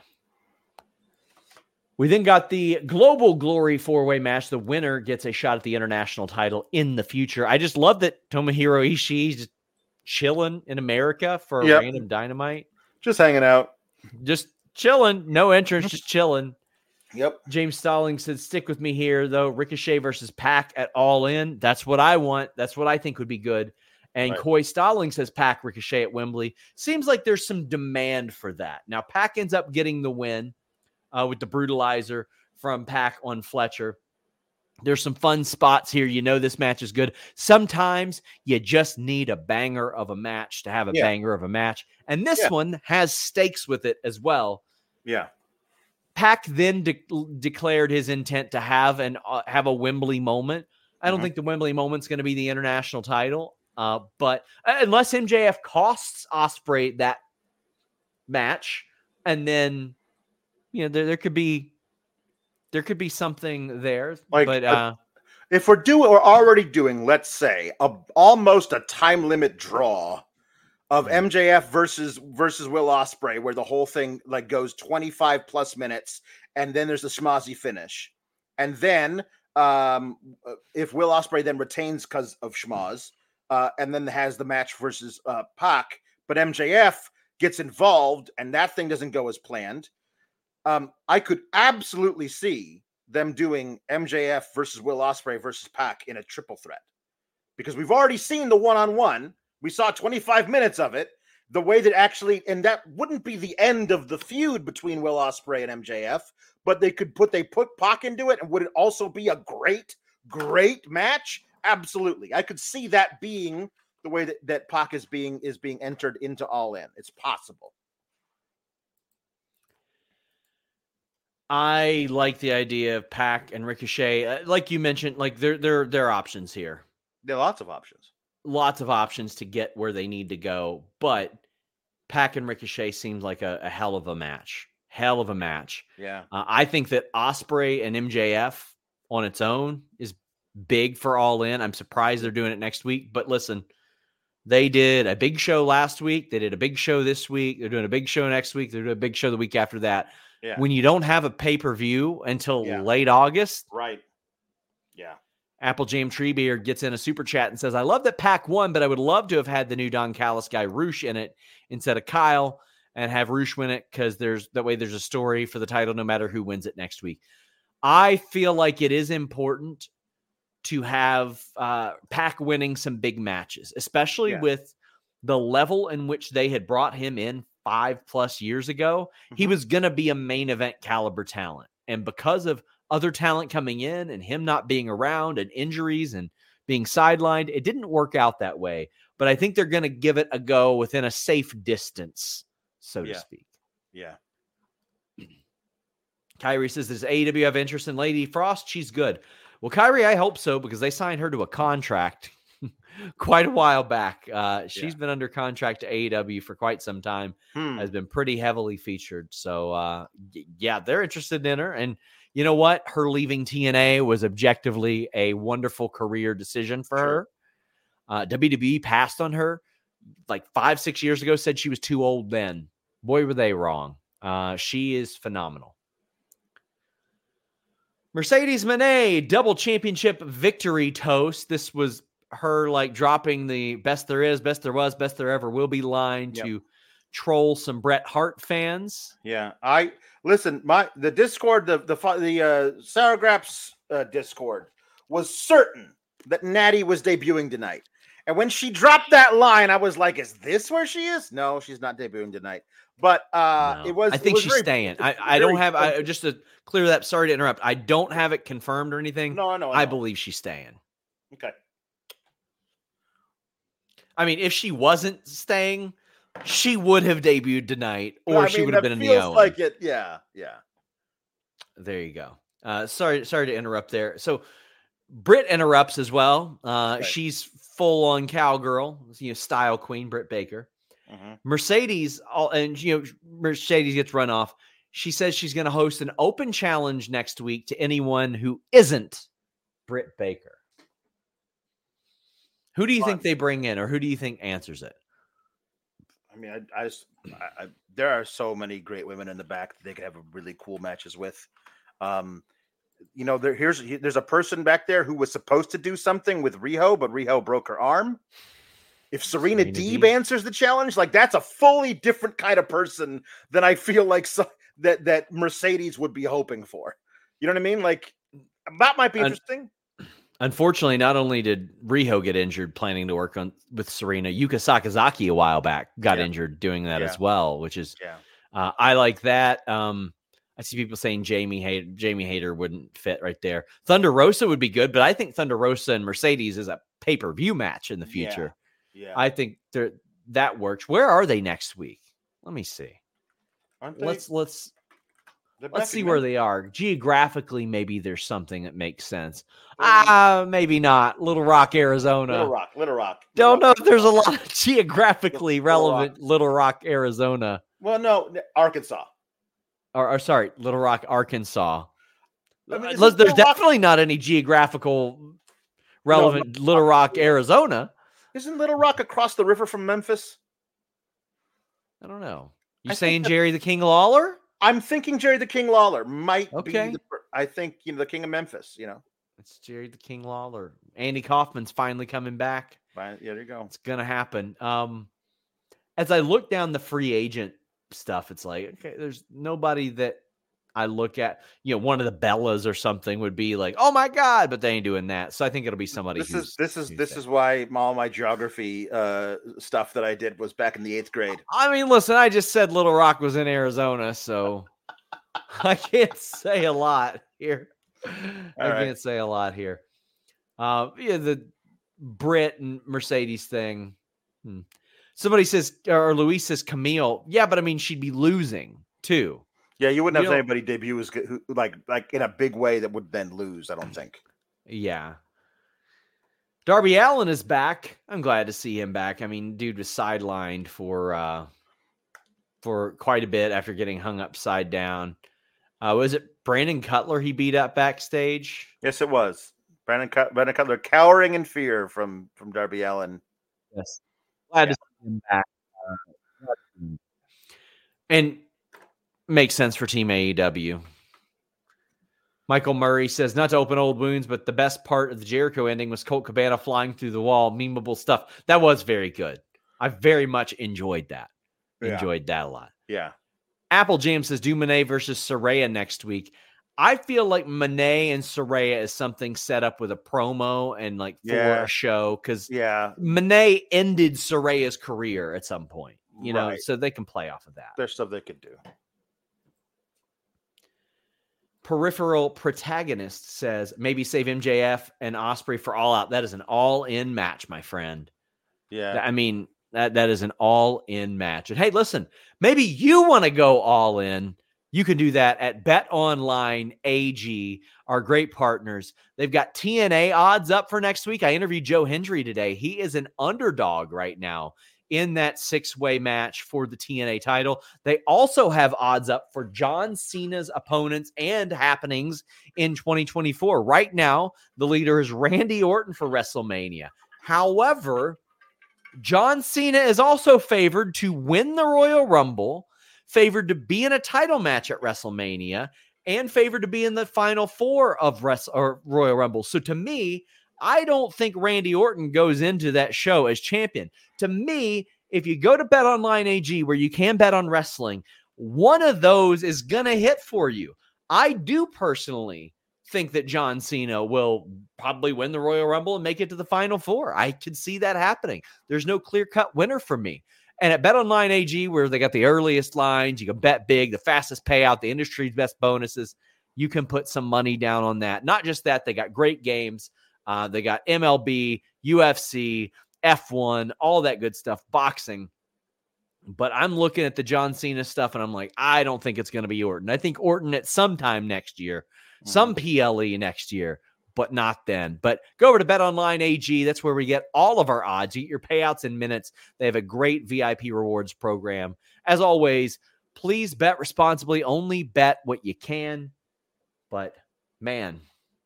We then got the Global Glory 4-way match. The winner gets a shot at the international title in the future. I just love that Tomohiro Ishii just chilling in America for a random Dynamite. Just hanging out. Just chilling. No entrance, just chilling. Yep. James Stalling said, stick with me here, though. Ricochet versus Pac at All In. That's what I want. That's what I think would be good. And Coy Stalling says Pac Ricochet at Wembley. Seems like there's some demand for that. Now, Pac ends up getting the win with the brutalizer from Pac on Fletcher. There's some fun spots here. You know this match is good. Sometimes you just need a banger of a match to have a banger of a match. And this one has stakes with it as well. Yeah. Pac then declared his intent to have a Wembley moment. I don't think the Wembley moment's going to be the international title. But unless MJF costs Ospreay that match, and then, you know, there could be something there. Like, but if we're already doing, let's say, almost a time limit draw of MJF versus Will Ospreay, where the whole thing like goes 25 plus minutes, and then there's the schmozzy finish, and then if Will Ospreay then retains because of schmoz, and then has the match versus Pac, but MJF gets involved and that thing doesn't go as planned. I could absolutely see them doing MJF versus Will Ospreay versus Pac in a triple threat, because we've already seen the one-on-one. We saw 25 minutes of it. The way that actually, and that wouldn't be the end of the feud between Will Ospreay and MJF, but they put Pac into it, and would it also be a great match? Absolutely, I could see that being the way that Pac is being entered into All In. It's possible. I like the idea of Pac and Ricochet. Like you mentioned, like there are options here. There are lots of options. Lots of options to get where they need to go. But Pac and Ricochet seems like a hell of a match. Hell of a match. Yeah. I think that Ospreay and MJF on its own is big for All In. I'm surprised they're doing it next week. But listen, they did a big show last week. They did a big show this week. They're doing a big show next week. They're doing a big show the week after that. Yeah. When you don't have a pay-per-view until late August. Right. Yeah. Apple James Treebeard gets in a super chat and says, I love that Pac won, but I would love to have had the new Don Callis guy Roosh in it instead of Kyle, and have Roosh win it, because there's a story for the title no matter who wins it next week. I feel like it is important to have Pac winning some big matches, especially with the level in which they had brought him in 5+ years ago. He was going to be a main event caliber talent. And because of other talent coming in and him not being around and injuries and being sidelined, it didn't work out that way. But I think they're going to give it a go within a safe distance, so to speak. Yeah. Kyrie says, does AEW have interest in Lady Frost? She's good. Well, Kyrie, I hope so, because they signed her to a contract quite a while back. She's been under contract to AEW for quite some time, has been pretty heavily featured. So, they're interested in her. And you know what? Her leaving TNA was objectively a wonderful career decision for her. WWE passed on her like 5-6 years ago, said she was too old then. Boy, were they wrong. She is phenomenal. Mercedes Moné, double championship victory toast. This was her like dropping the best there is, best there was, best there ever will be line to troll some Bret Hart fans. Yeah, the Discord, the Sour Graps Discord was certain that Natty was debuting tonight. And when she dropped that line, I was like, is this where she is? No, she's not debuting tonight. But no. it was. I think she's staying. I don't have. Just to clear that. Sorry to interrupt. I don't have it confirmed or anything. No, I know. I believe she's staying. Okay. I mean, if she wasn't staying, she would have debuted tonight, or she would have been in the Owen. Like it. Yeah. There you go. Sorry to interrupt there. So Britt interrupts as well. She's full on cowgirl, style queen, Britt Baker. Mercedes, Mercedes gets run off. She says she's going to host an open challenge next week to anyone who isn't Britt Baker. Who do you think they bring in, or who do you think answers it? I mean, I there are so many great women in the back that they could have really cool matches with. There's a person back there who was supposed to do something with Riho, but Riho broke her arm. If Serena Deeb answers the challenge, like that's a fully different kind of person than I feel like that Mercedes would be hoping for. You know what I mean? Like that might be interesting. Unfortunately, not only did Riho get injured planning to work with Serena, Yuka Sakazaki a while back got injured doing that as well, which is I like that. I see people saying Jamie Hayter wouldn't fit right there. Thunder Rosa would be good, but I think Thunder Rosa and Mercedes is a pay-per-view match in the future. Yeah. I think that works. Where are they next week? Let me see. Let's see where they are. Geographically, maybe there's something that makes sense. Maybe not. Little Rock, Arizona. Little Rock. Don't know if there's a lot of geographically relevant Little Rock, Arizona. Well, no, Arkansas. Or sorry, Little Rock, Arkansas. There's definitely not any geographical relevant Little Rock, Arizona. Isn't Little Rock across the river from Memphis? I don't know. You saying Jerry the King Lawler? I'm thinking Jerry the King Lawler might be. I think the King of Memphis. It's Jerry the King Lawler. Andy Kaufman's finally coming back. Yeah, there you go. It's gonna happen. As I look down the free agent stuff, it's like, okay, there's nobody that I look at, one of the Bellas or something would be like, oh my God, but they ain't doing that. So I think it'll be somebody. This is why all my geography stuff that I did was back in the 8th grade. I mean, listen, I just said Little Rock was in Arizona, so I can't say a lot here. Can't say a lot here. The Britt and Mercedes thing. Somebody says, or Luis says Camille. Yeah, but I mean, she'd be losing too. Yeah, you wouldn't have anybody debut as good, like in a big way that would then lose, I don't think. Yeah. Darby Allin is back. I'm glad to see him back. I mean, dude was sidelined for quite a bit after getting hung upside down. Was it Brandon Cutler he beat up backstage? Yes, it was. Brandon Cutler cowering in fear from Darby Allin. Yes. Glad to see him back. And makes sense for Team AEW. Michael Murray says, not to open old wounds, but the best part of the Jericho ending was Colt Cabana flying through the wall. Memeable stuff. That was very good. I very much enjoyed that. Enjoyed that a lot. Yeah. Apple Jam says, do Monet versus Saraya next week. I feel like Monet and Saraya is something set up with a promo and for a show, because Monet ended Saraya's career at some point, so they can play off of that. There's stuff they could do. Peripheral Protagonist says, maybe save MJF and Ospreay for All Out. That is an all-in match, my friend. Yeah. I mean, that is an all-in match. And hey, listen, maybe you want to go all in. You can do that at BetOnline AG, our great partners. They've got TNA odds up for next week. I interviewed Joe Hendry today. He is an underdog right now in that 6-way match for the TNA title. They also have odds up for John Cena's opponents and happenings in 2024. Right now, the leader is Randy Orton for WrestleMania. However, John Cena is also favored to win the Royal Rumble, favored to be in a title match at WrestleMania, and favored to be in the Final Four of Royal Rumble. So to me, I don't think Randy Orton goes into that show as champion. To me, if you go to BetOnline AG, where you can bet on wrestling, one of those is going to hit for you. I do personally think that John Cena will probably win the Royal Rumble and make it to the Final Four. I could see that happening. There's no clear-cut winner for me. And at BetOnline AG, where they got the earliest lines, you can bet big, the fastest payout, the industry's best bonuses, you can put some money down on that. Not just that, they got great games. They got MLB, UFC, F1, all that good stuff, boxing. But I'm looking at the John Cena stuff, and I'm like, I don't think it's going to be Orton. I think Orton at some time next year, some PLE next year, but not then. But go over to BetOnline AG. That's where we get all of our odds. You get your payouts in minutes. They have a great VIP rewards program. As always, please bet responsibly. Only bet what you can. But, man,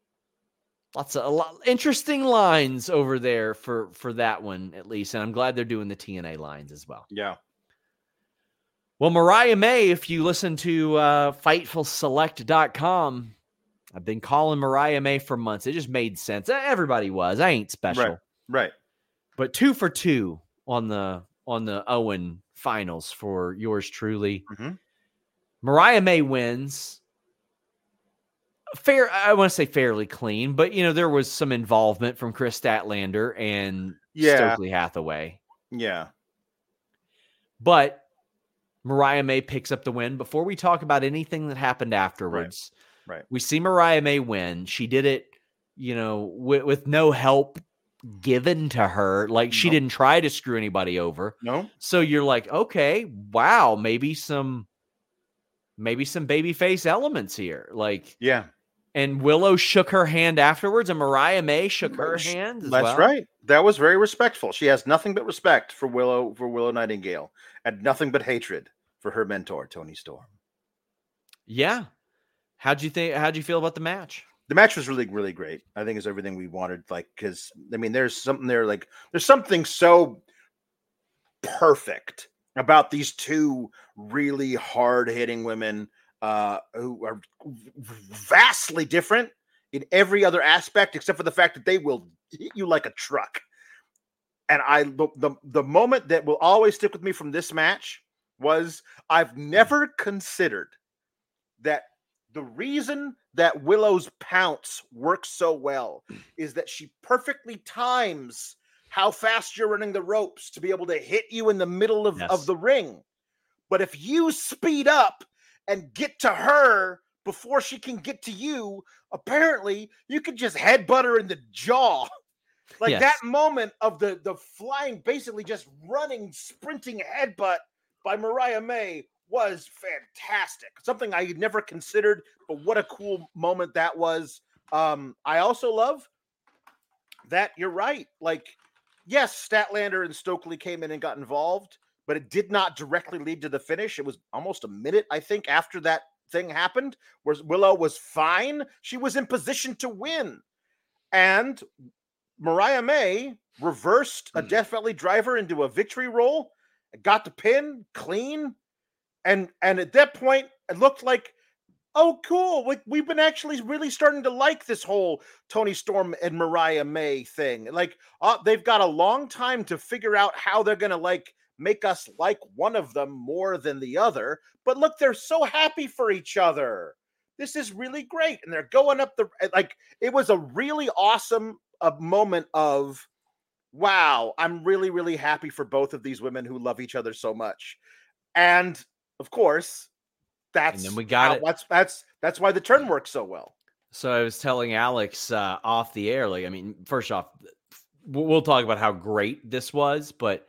a lot interesting lines over there for that one, at least. And I'm glad they're doing the TNA lines as well. Yeah. Well, Mariah May, if you listen to FightfulSelect.com, I've been calling Mariah May for months. It just made sense. Everybody was. I ain't special. Right. But 2 for 2 on the Owen finals for yours truly. Mm-hmm. Mariah May wins. I want to say fairly clean, but there was some involvement from Chris Statlander and Stokely Hathaway. Yeah. But Mariah May picks up the win. Before we talk about anything that happened afterwards, right. We see Mariah May win. She did it, with no help given to her. Like she didn't try to screw anybody over. No. So you're like, okay, wow, maybe some babyface elements here. Like, yeah. And Willow shook her hand afterwards, and Mariah May shook her hand as well. That's right. That was very respectful. She has nothing but respect for Willow Nightingale, and nothing but hatred for her mentor, Toni Storm. Yeah. How'd you feel about the match? The match was really, really great. I think it's everything we wanted. Like, because there's something there. Like, there's something so perfect about these two really hard-hitting women who are vastly different in every other aspect, except for the fact that they will hit you like a truck. And the moment that will always stick with me from this match was I've never considered that the reason that Willow's pounce works so well is that she perfectly times how fast you're running the ropes to be able to hit you in the middle of the ring. But if you speed up and get to her before she can get to you, apparently you could just headbutt her in the jaw. Like that moment of the flying, basically just running, sprinting headbutt by Mariah May was fantastic. Something I had never considered, but what a cool moment that was. I also love that you're right. Like, yes, Statlander and Stokely came in and got involved, but it did not directly lead to the finish. It was almost a minute, I think, after that thing happened, where Willow was fine. She was in position to win. And Mariah May reversed a Death Valley driver into a victory roll, got the pin clean. And at that point, it looked like, oh, cool. We've been actually really starting to like this whole Toni Storm and Mariah May thing. Like, they've got a long time to figure out how they're going to make us like one of them more than the other. But look, they're so happy for each other. This is really great. And they're going up it was a really awesome moment of, wow, I'm really, really happy for both of these women who love each other so much. And of course, that's That's why the turn works so well. So I was telling Alex off the air, like, I mean, first off, we'll talk about how great this was, but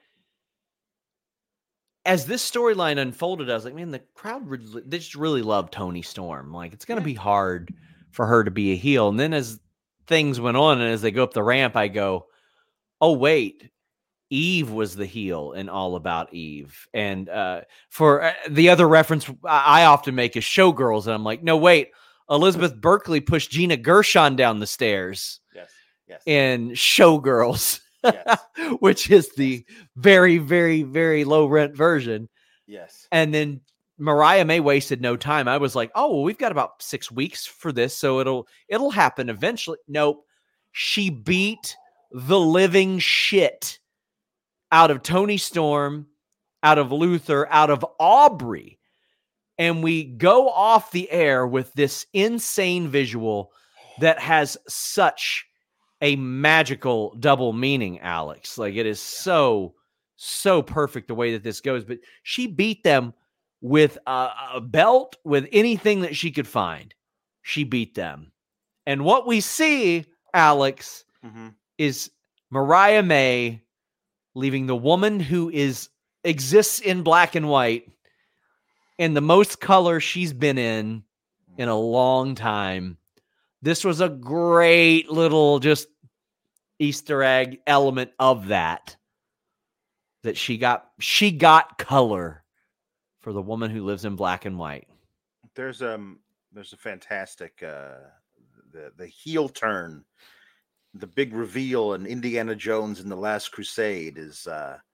as this storyline unfolded, I was like, man, the crowd, they just really love Toni Storm. Like, it's going to be hard for her to be a heel. And then as things went on and as they go up the ramp, I go, oh, wait, Eve was the heel in All About Eve. And for the other reference I often make is Showgirls. And I'm like, no, wait, Elizabeth Berkley pushed Gina Gershon down the stairs in Showgirls. Yes. Which is the very, very, very low rent version. Yes. And then Mariah May wasted no time. I was like, oh, well, we've got about 6 weeks for this, so it'll happen eventually. Nope. She beat the living shit out of Toni Storm, out of Luther, out of Aubrey. And we go off the air with this insane visual that has such a magical double meaning, Alex. Like, it is so perfect the way that this goes. But she beat them with a belt, with anything that she could find. She beat them. And what we see, Alex, is Mariah May leaving the woman who exists in black and white in the most color she's been in a long time. This was a great little just Easter egg element of that she got color for the woman who lives in black and white. There's a fantastic the heel turn, the big reveal in Indiana Jones and the Last Crusade is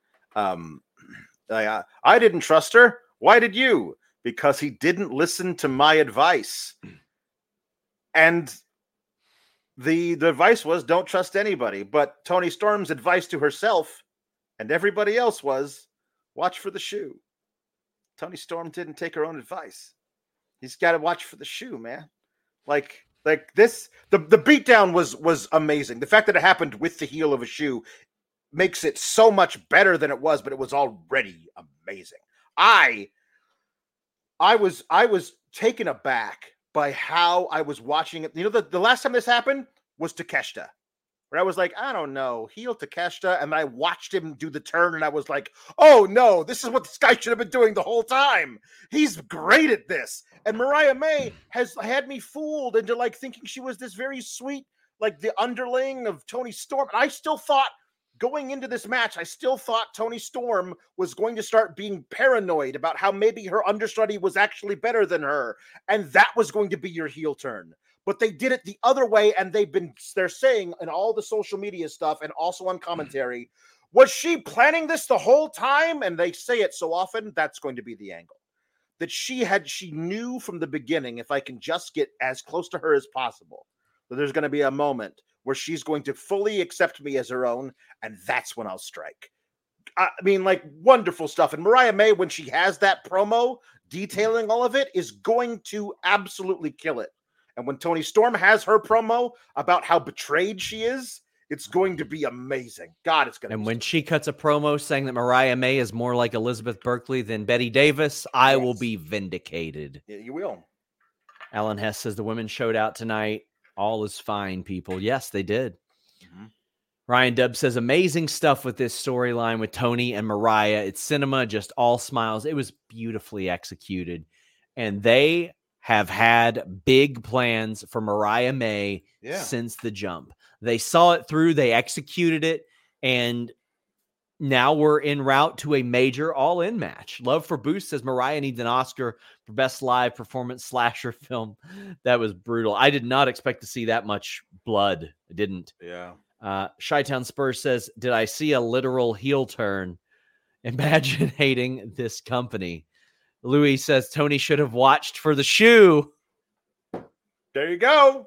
I didn't trust her. Why did you? Because he didn't listen to my advice. And the advice was don't trust anybody. But Toni Storm's advice to herself and everybody else was watch for the shoe. Toni Storm didn't take her own advice. He's got to watch for the shoe, man. Like this, the beatdown was amazing. The fact that it happened with the heel of a shoe makes it so much better than it was, but it was already amazing. I was taken aback by how I was watching it. You know, the last time this happened was Takeshita, where I was like, I don't know, heel Takeshita, and I watched him do the turn, and I was like, oh no, this is what this guy should have been doing the whole time. He's great at this. And Mariah May has had me fooled into like thinking she was this very sweet, like the underling of Toni Storm. And I still thought, going into this match, I still thought Toni Storm was going to start being paranoid about how maybe her understudy was actually better than her. And that was going to be your heel turn. But they did it the other way, and they're saying in all the social media stuff and also on commentary, was she planning this the whole time? And they say it so often, that's going to be the angle. That she knew from the beginning, if I can just get as close to her as possible, that there's going to be a moment where she's going to fully accept me as her own, and that's when I'll strike. I mean, like, wonderful stuff. And Mariah May, when she has that promo detailing all of it, is going to absolutely kill it. And when Toni Storm has her promo about how betrayed she is, it's going to be amazing. God, it's going to be. And when she cuts a promo saying that Mariah May is more like Elizabeth Berkley than Betty Davis, I will be vindicated. Yeah, you will. Alan Hess says the women showed out tonight. All is fine, people. Yes, they did. Mm-hmm. Ryan Dubb says amazing stuff with this storyline with Toni and Mariah. It's cinema, just all smiles. It was beautifully executed. And they have had big plans for Mariah May since the jump. They saw it through, they executed it, and now we're en route to a major all-in match. Love for Boost says Mariah needs an Oscar for Best Live Performance Slasher Film. That was brutal. I did not expect to see that much blood. I didn't. Yeah. Chi-Town Spurs says, did I see a literal heel turn? Imagine hating this company. Louis says Toni should have watched for the shoe. There you go.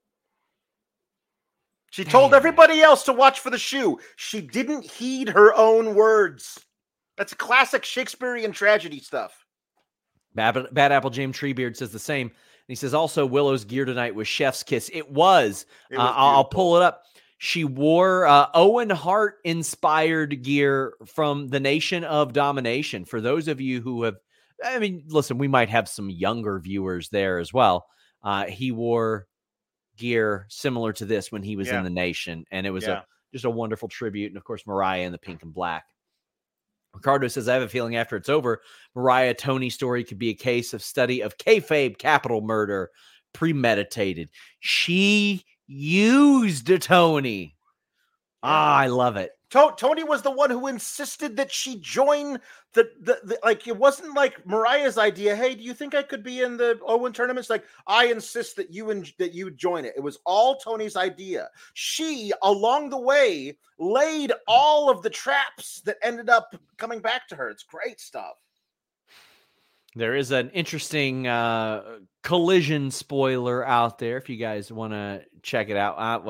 She told everybody else to watch for the shoe. She didn't heed her own words. That's classic Shakespearean tragedy stuff. Bad Apple James Treebeard says the same. And he says also Willow's gear tonight was chef's kiss. It was. I'll pull it up. She wore Owen Hart inspired gear from the Nation of Domination. For those of you who have, I mean, listen, we might have some younger viewers there as well. He wore gear similar to this when he was in the Nation, and it was just a wonderful tribute. And of course, Mariah in the pink and black. Ricardo says, I have a feeling after it's over, Mariah Tony story could be a case of study of kayfabe, capital murder, premeditated. She used Tony. I love it. Tony was the one who insisted that she join the like, it wasn't like Mariah's idea. Hey, do you think I could be in the Owen tournaments? Like, I insist that you join it. It was all Tony's idea. She, along the way, laid all of the traps that ended up coming back to her. It's great stuff. There is an interesting collision spoiler out there if you guys want to check it out.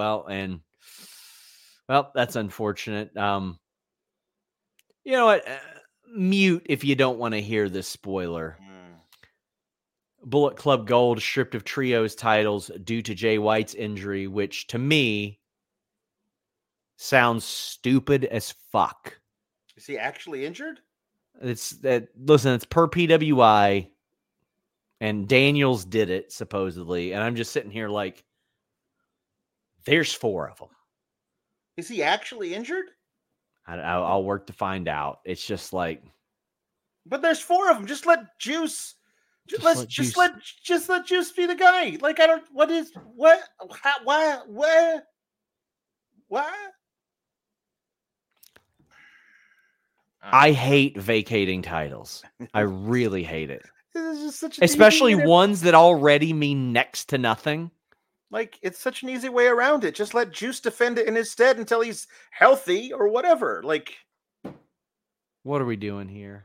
Well, that's unfortunate. You know what? Mute if you don't want to hear this spoiler. Bullet Club Gold stripped of trios titles due to Jay White's injury, which to me sounds stupid as fuck. Is he actually injured? Listen, it's per PWI, and Daniels did it supposedly, and I'm just sitting here like, there's 4 of them. Is he actually injured? I'll work to find out. It's just like, but there's 4 of them. Just let Juice. Just let Juice be the guy. Like, what? I hate vacating titles. I really hate it. Especially ones that already mean next to nothing. Like, it's such an easy way around it. Just let Juice defend it in his stead until he's healthy or whatever. Like, what are we doing here?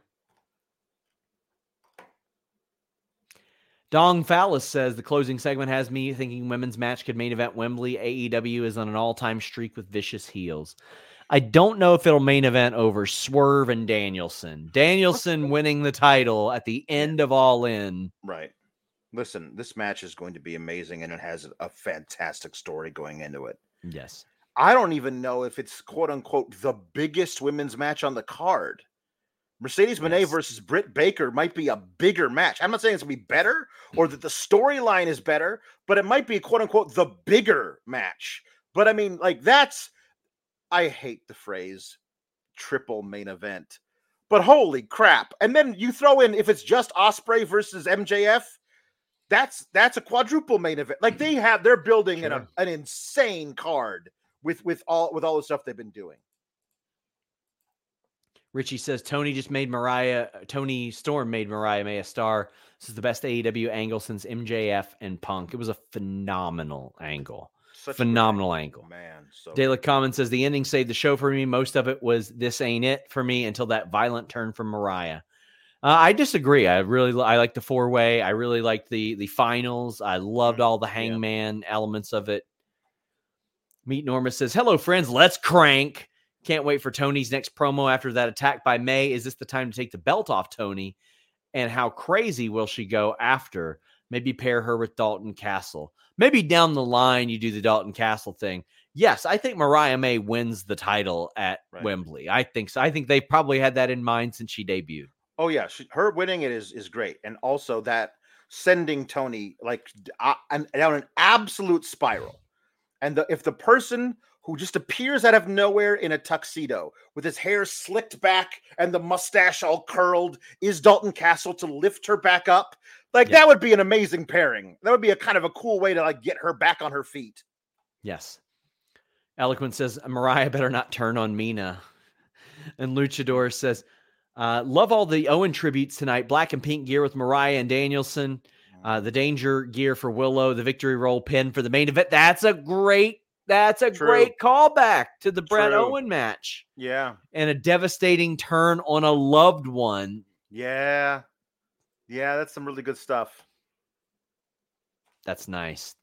Dong Phallus says the closing segment has me thinking women's match could main event Wembley. AEW is on an all-time streak with vicious heels. I don't know if it'll main event over Swerve and Danielson. Danielson winning the title at the end of All In. Right. Listen, this match is going to be amazing, and it has a fantastic story going into it. Yes. I don't even know if it's quote-unquote the biggest women's match on the card. Mercedes Moné versus Britt Baker might be a bigger match. I'm not saying it's going to be better or that the storyline is better, but it might be quote-unquote the bigger match. But I mean, like, I hate the phrase triple main event, but holy crap. And then you throw in, if it's just Ospreay versus MJF, that's a quadruple main event. Like, they're building an insane card with all the stuff they've been doing. Richie says Tony Storm made Mariah May a star. This is the best AEW angle since MJF and Punk. It was a phenomenal angle. Phenomenal angle. Man, De La Common says the ending saved the show for me. Most of it was this ain't it for me until that violent turn from Mariah. I disagree. I like the 4-way. I really liked the finals. I loved all the Hangman elements of it. Meet Norma says, hello, friends. Let's crank. Can't wait for Tony's next promo after that attack by May. Is this the time to take the belt off Tony? And how crazy will she go after? Maybe pair her with Dalton Castle. Maybe down the line you do the Dalton Castle thing. Yes, I think Mariah May wins the title at Wembley. I think so. I think they probably had that in mind since she debuted. Oh, yeah. Her winning it is great. And also that sending Tony like down an absolute spiral. And if the person who just appears out of nowhere in a tuxedo with his hair slicked back and the mustache all curled is Dalton Castle to lift her back up, that would be an amazing pairing. That would be a kind of a cool way to like get her back on her feet. Yes. Eloquent says Mariah better not turn on Mina. And Luchador says, love all the Owen tributes tonight. Black and pink gear with Mariah and Danielson. The danger gear for Willow. The victory roll pin for the main event. That's a great callback to the Brett Owen match. Yeah. And a devastating turn on a loved one. Yeah. Yeah, that's some really good stuff. That's nice.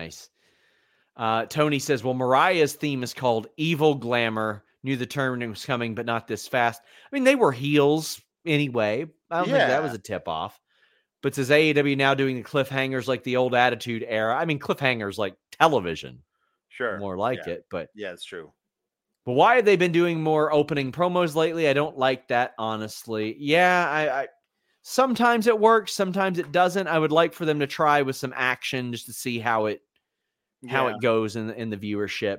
Tony says, well, Mariah's theme is called Evil Glamour. Knew the turn was coming, but not this fast. I mean, they were heels anyway. I don't think that was a tip-off. But says AEW now doing the cliffhangers like the old Attitude Era. I mean, cliffhangers like television. Sure. More like it, but yeah, it's true. But why have they been doing more opening promos lately? I don't like that, honestly. Yeah, Sometimes it works, sometimes it doesn't. I would like for them to try with some action just to see how it goes in the viewership.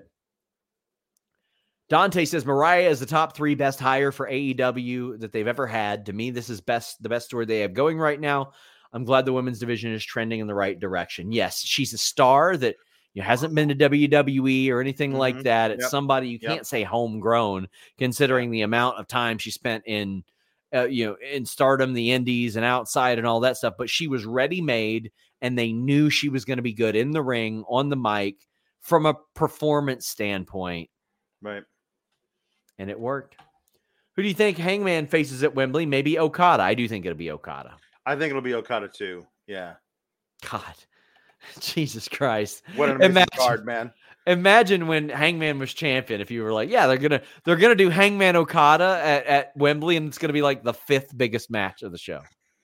Dante says Mariah is the top 3 best hire for AEW that they've ever had. To me, this is the best story they have going right now. I'm glad the women's division is trending in the right direction. Yes, she's a star that hasn't been to WWE or anything like that. It's somebody you can't say homegrown, considering the amount of time she spent in Stardom, the Indies, and outside and all that stuff. But she was ready-made, and they knew she was going to be good in the ring, on the mic, from a performance standpoint. Right. And it worked. Who do you think Hangman faces at Wembley? Maybe Okada. I do think it'll be Okada. I think it'll be Okada too. Yeah. God. Jesus Christ. What an amazing card, man. Imagine when Hangman was champion, if you were like, yeah, they're gonna do Hangman Okada at Wembley, and it's gonna be like the 5th biggest match of the show.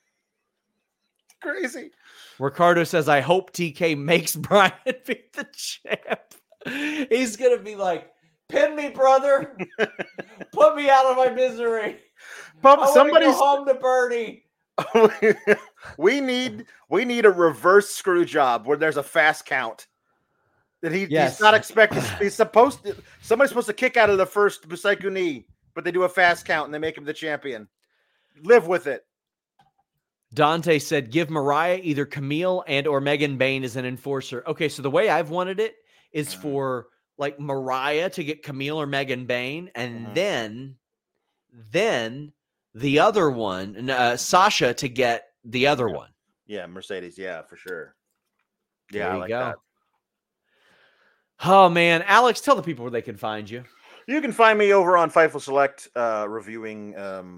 Crazy. Ricardo says, I hope TK makes Brian beat the champ. He's gonna be like, pin me, brother. Put me out of my misery. Somebody's go home to Bernie. we need a reverse screw job where there's a fast count. That he's not expected. Somebody's supposed to kick out of the first Busaiku knee, but they do a fast count and they make him the champion. Live with it. Dante said, give Mariah either Camille and or Megan Bayne as an enforcer. Okay, so the way I've wanted it is for like Mariah to get Camille or Megan Bayne, and then the other one, Sasha, to get the other one. Yeah, Mercedes. Yeah, for sure. Yeah, I like that. Oh, man. Alex, tell the people where they can find you. You can find me over on Fightful Select reviewing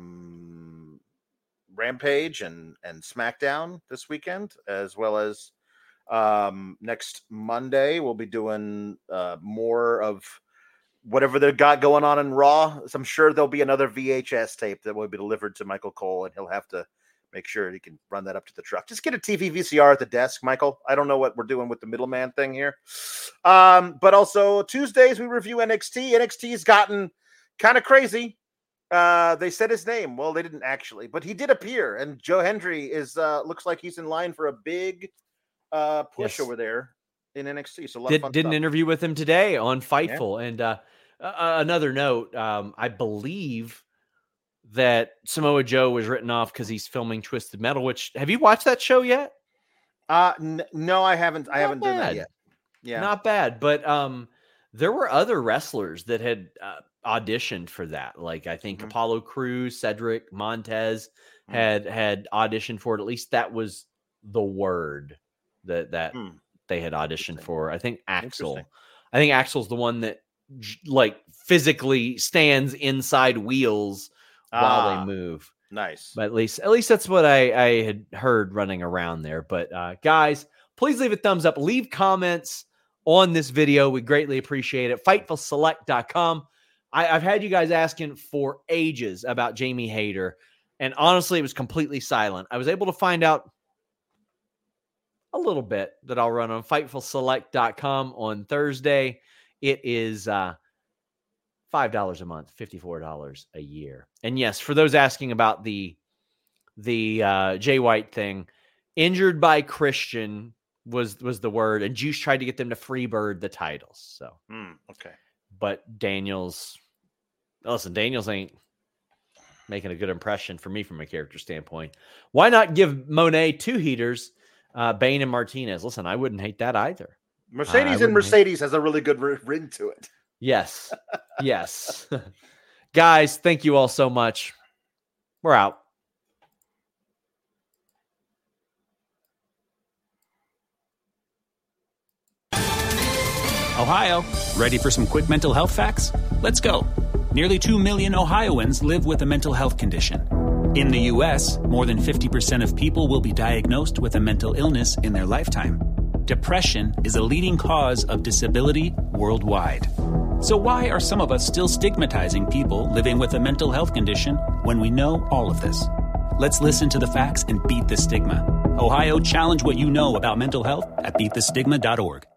Rampage and SmackDown this weekend, as well as next Monday we'll be doing more of whatever they've got going on in Raw. So I'm sure there'll be another VHS tape that will be delivered to Michael Cole, and he'll have to make sure he can run that up to the truck. Just get a TV VCR at the desk, Michael. I don't know what we're doing with the middleman thing here. But also Tuesdays we review NXT. NXT's gotten kind of crazy. They said his name. Well, they didn't actually, but he did appear, and Joe Hendry is looks like he's in line for a big push over there in NXT. So did an interview with him today on Fightful. And another note, I believe that Samoa Joe was written off because he's filming Twisted Metal. Which, have you watched that show yet? No, I haven't. I haven't done that yet. Yeah, not bad. But there were other wrestlers that had auditioned for that. Like I think Apollo Crews, Cedric, Montez had auditioned for it. At least that was the word that they had auditioned for. I think Axel. I think Axel's the one that like physically stands inside wheels while they move. Nice. But at least that's what I had heard running around there. But guys, please leave a thumbs up. Leave comments on this video. We greatfully appreciate it. FightfulSelect.com. I've had you guys asking for ages about Jamie Hayter, and honestly, it was completely silent. I was able to find out a little bit that I'll run on FightfulSelect.com on Thursday. It is $5 a month, $54 a year. And yes, for those asking about the Jay White thing, injured by Christian was the word, and Juice tried to get them to freebird the titles. So okay, but Daniels ain't making a good impression for me from a character standpoint. Why not give Monet 2 heaters, Bayne and Martinez? Listen, I wouldn't hate that either. Mercedes has a really good ring to it. Yes. Yes. Guys, thank you all so much. We're out. Ohio, ready for some quick mental health facts? Let's go. Nearly 2 million Ohioans live with a mental health condition. In the U.S., more than 50% of people will be diagnosed with a mental illness in their lifetime. Depression is a leading cause of disability worldwide. So why are some of us still stigmatizing people living with a mental health condition when we know all of this? Let's listen to the facts and beat the stigma. Ohio, challenge what you know about mental health at beatthestigma.org.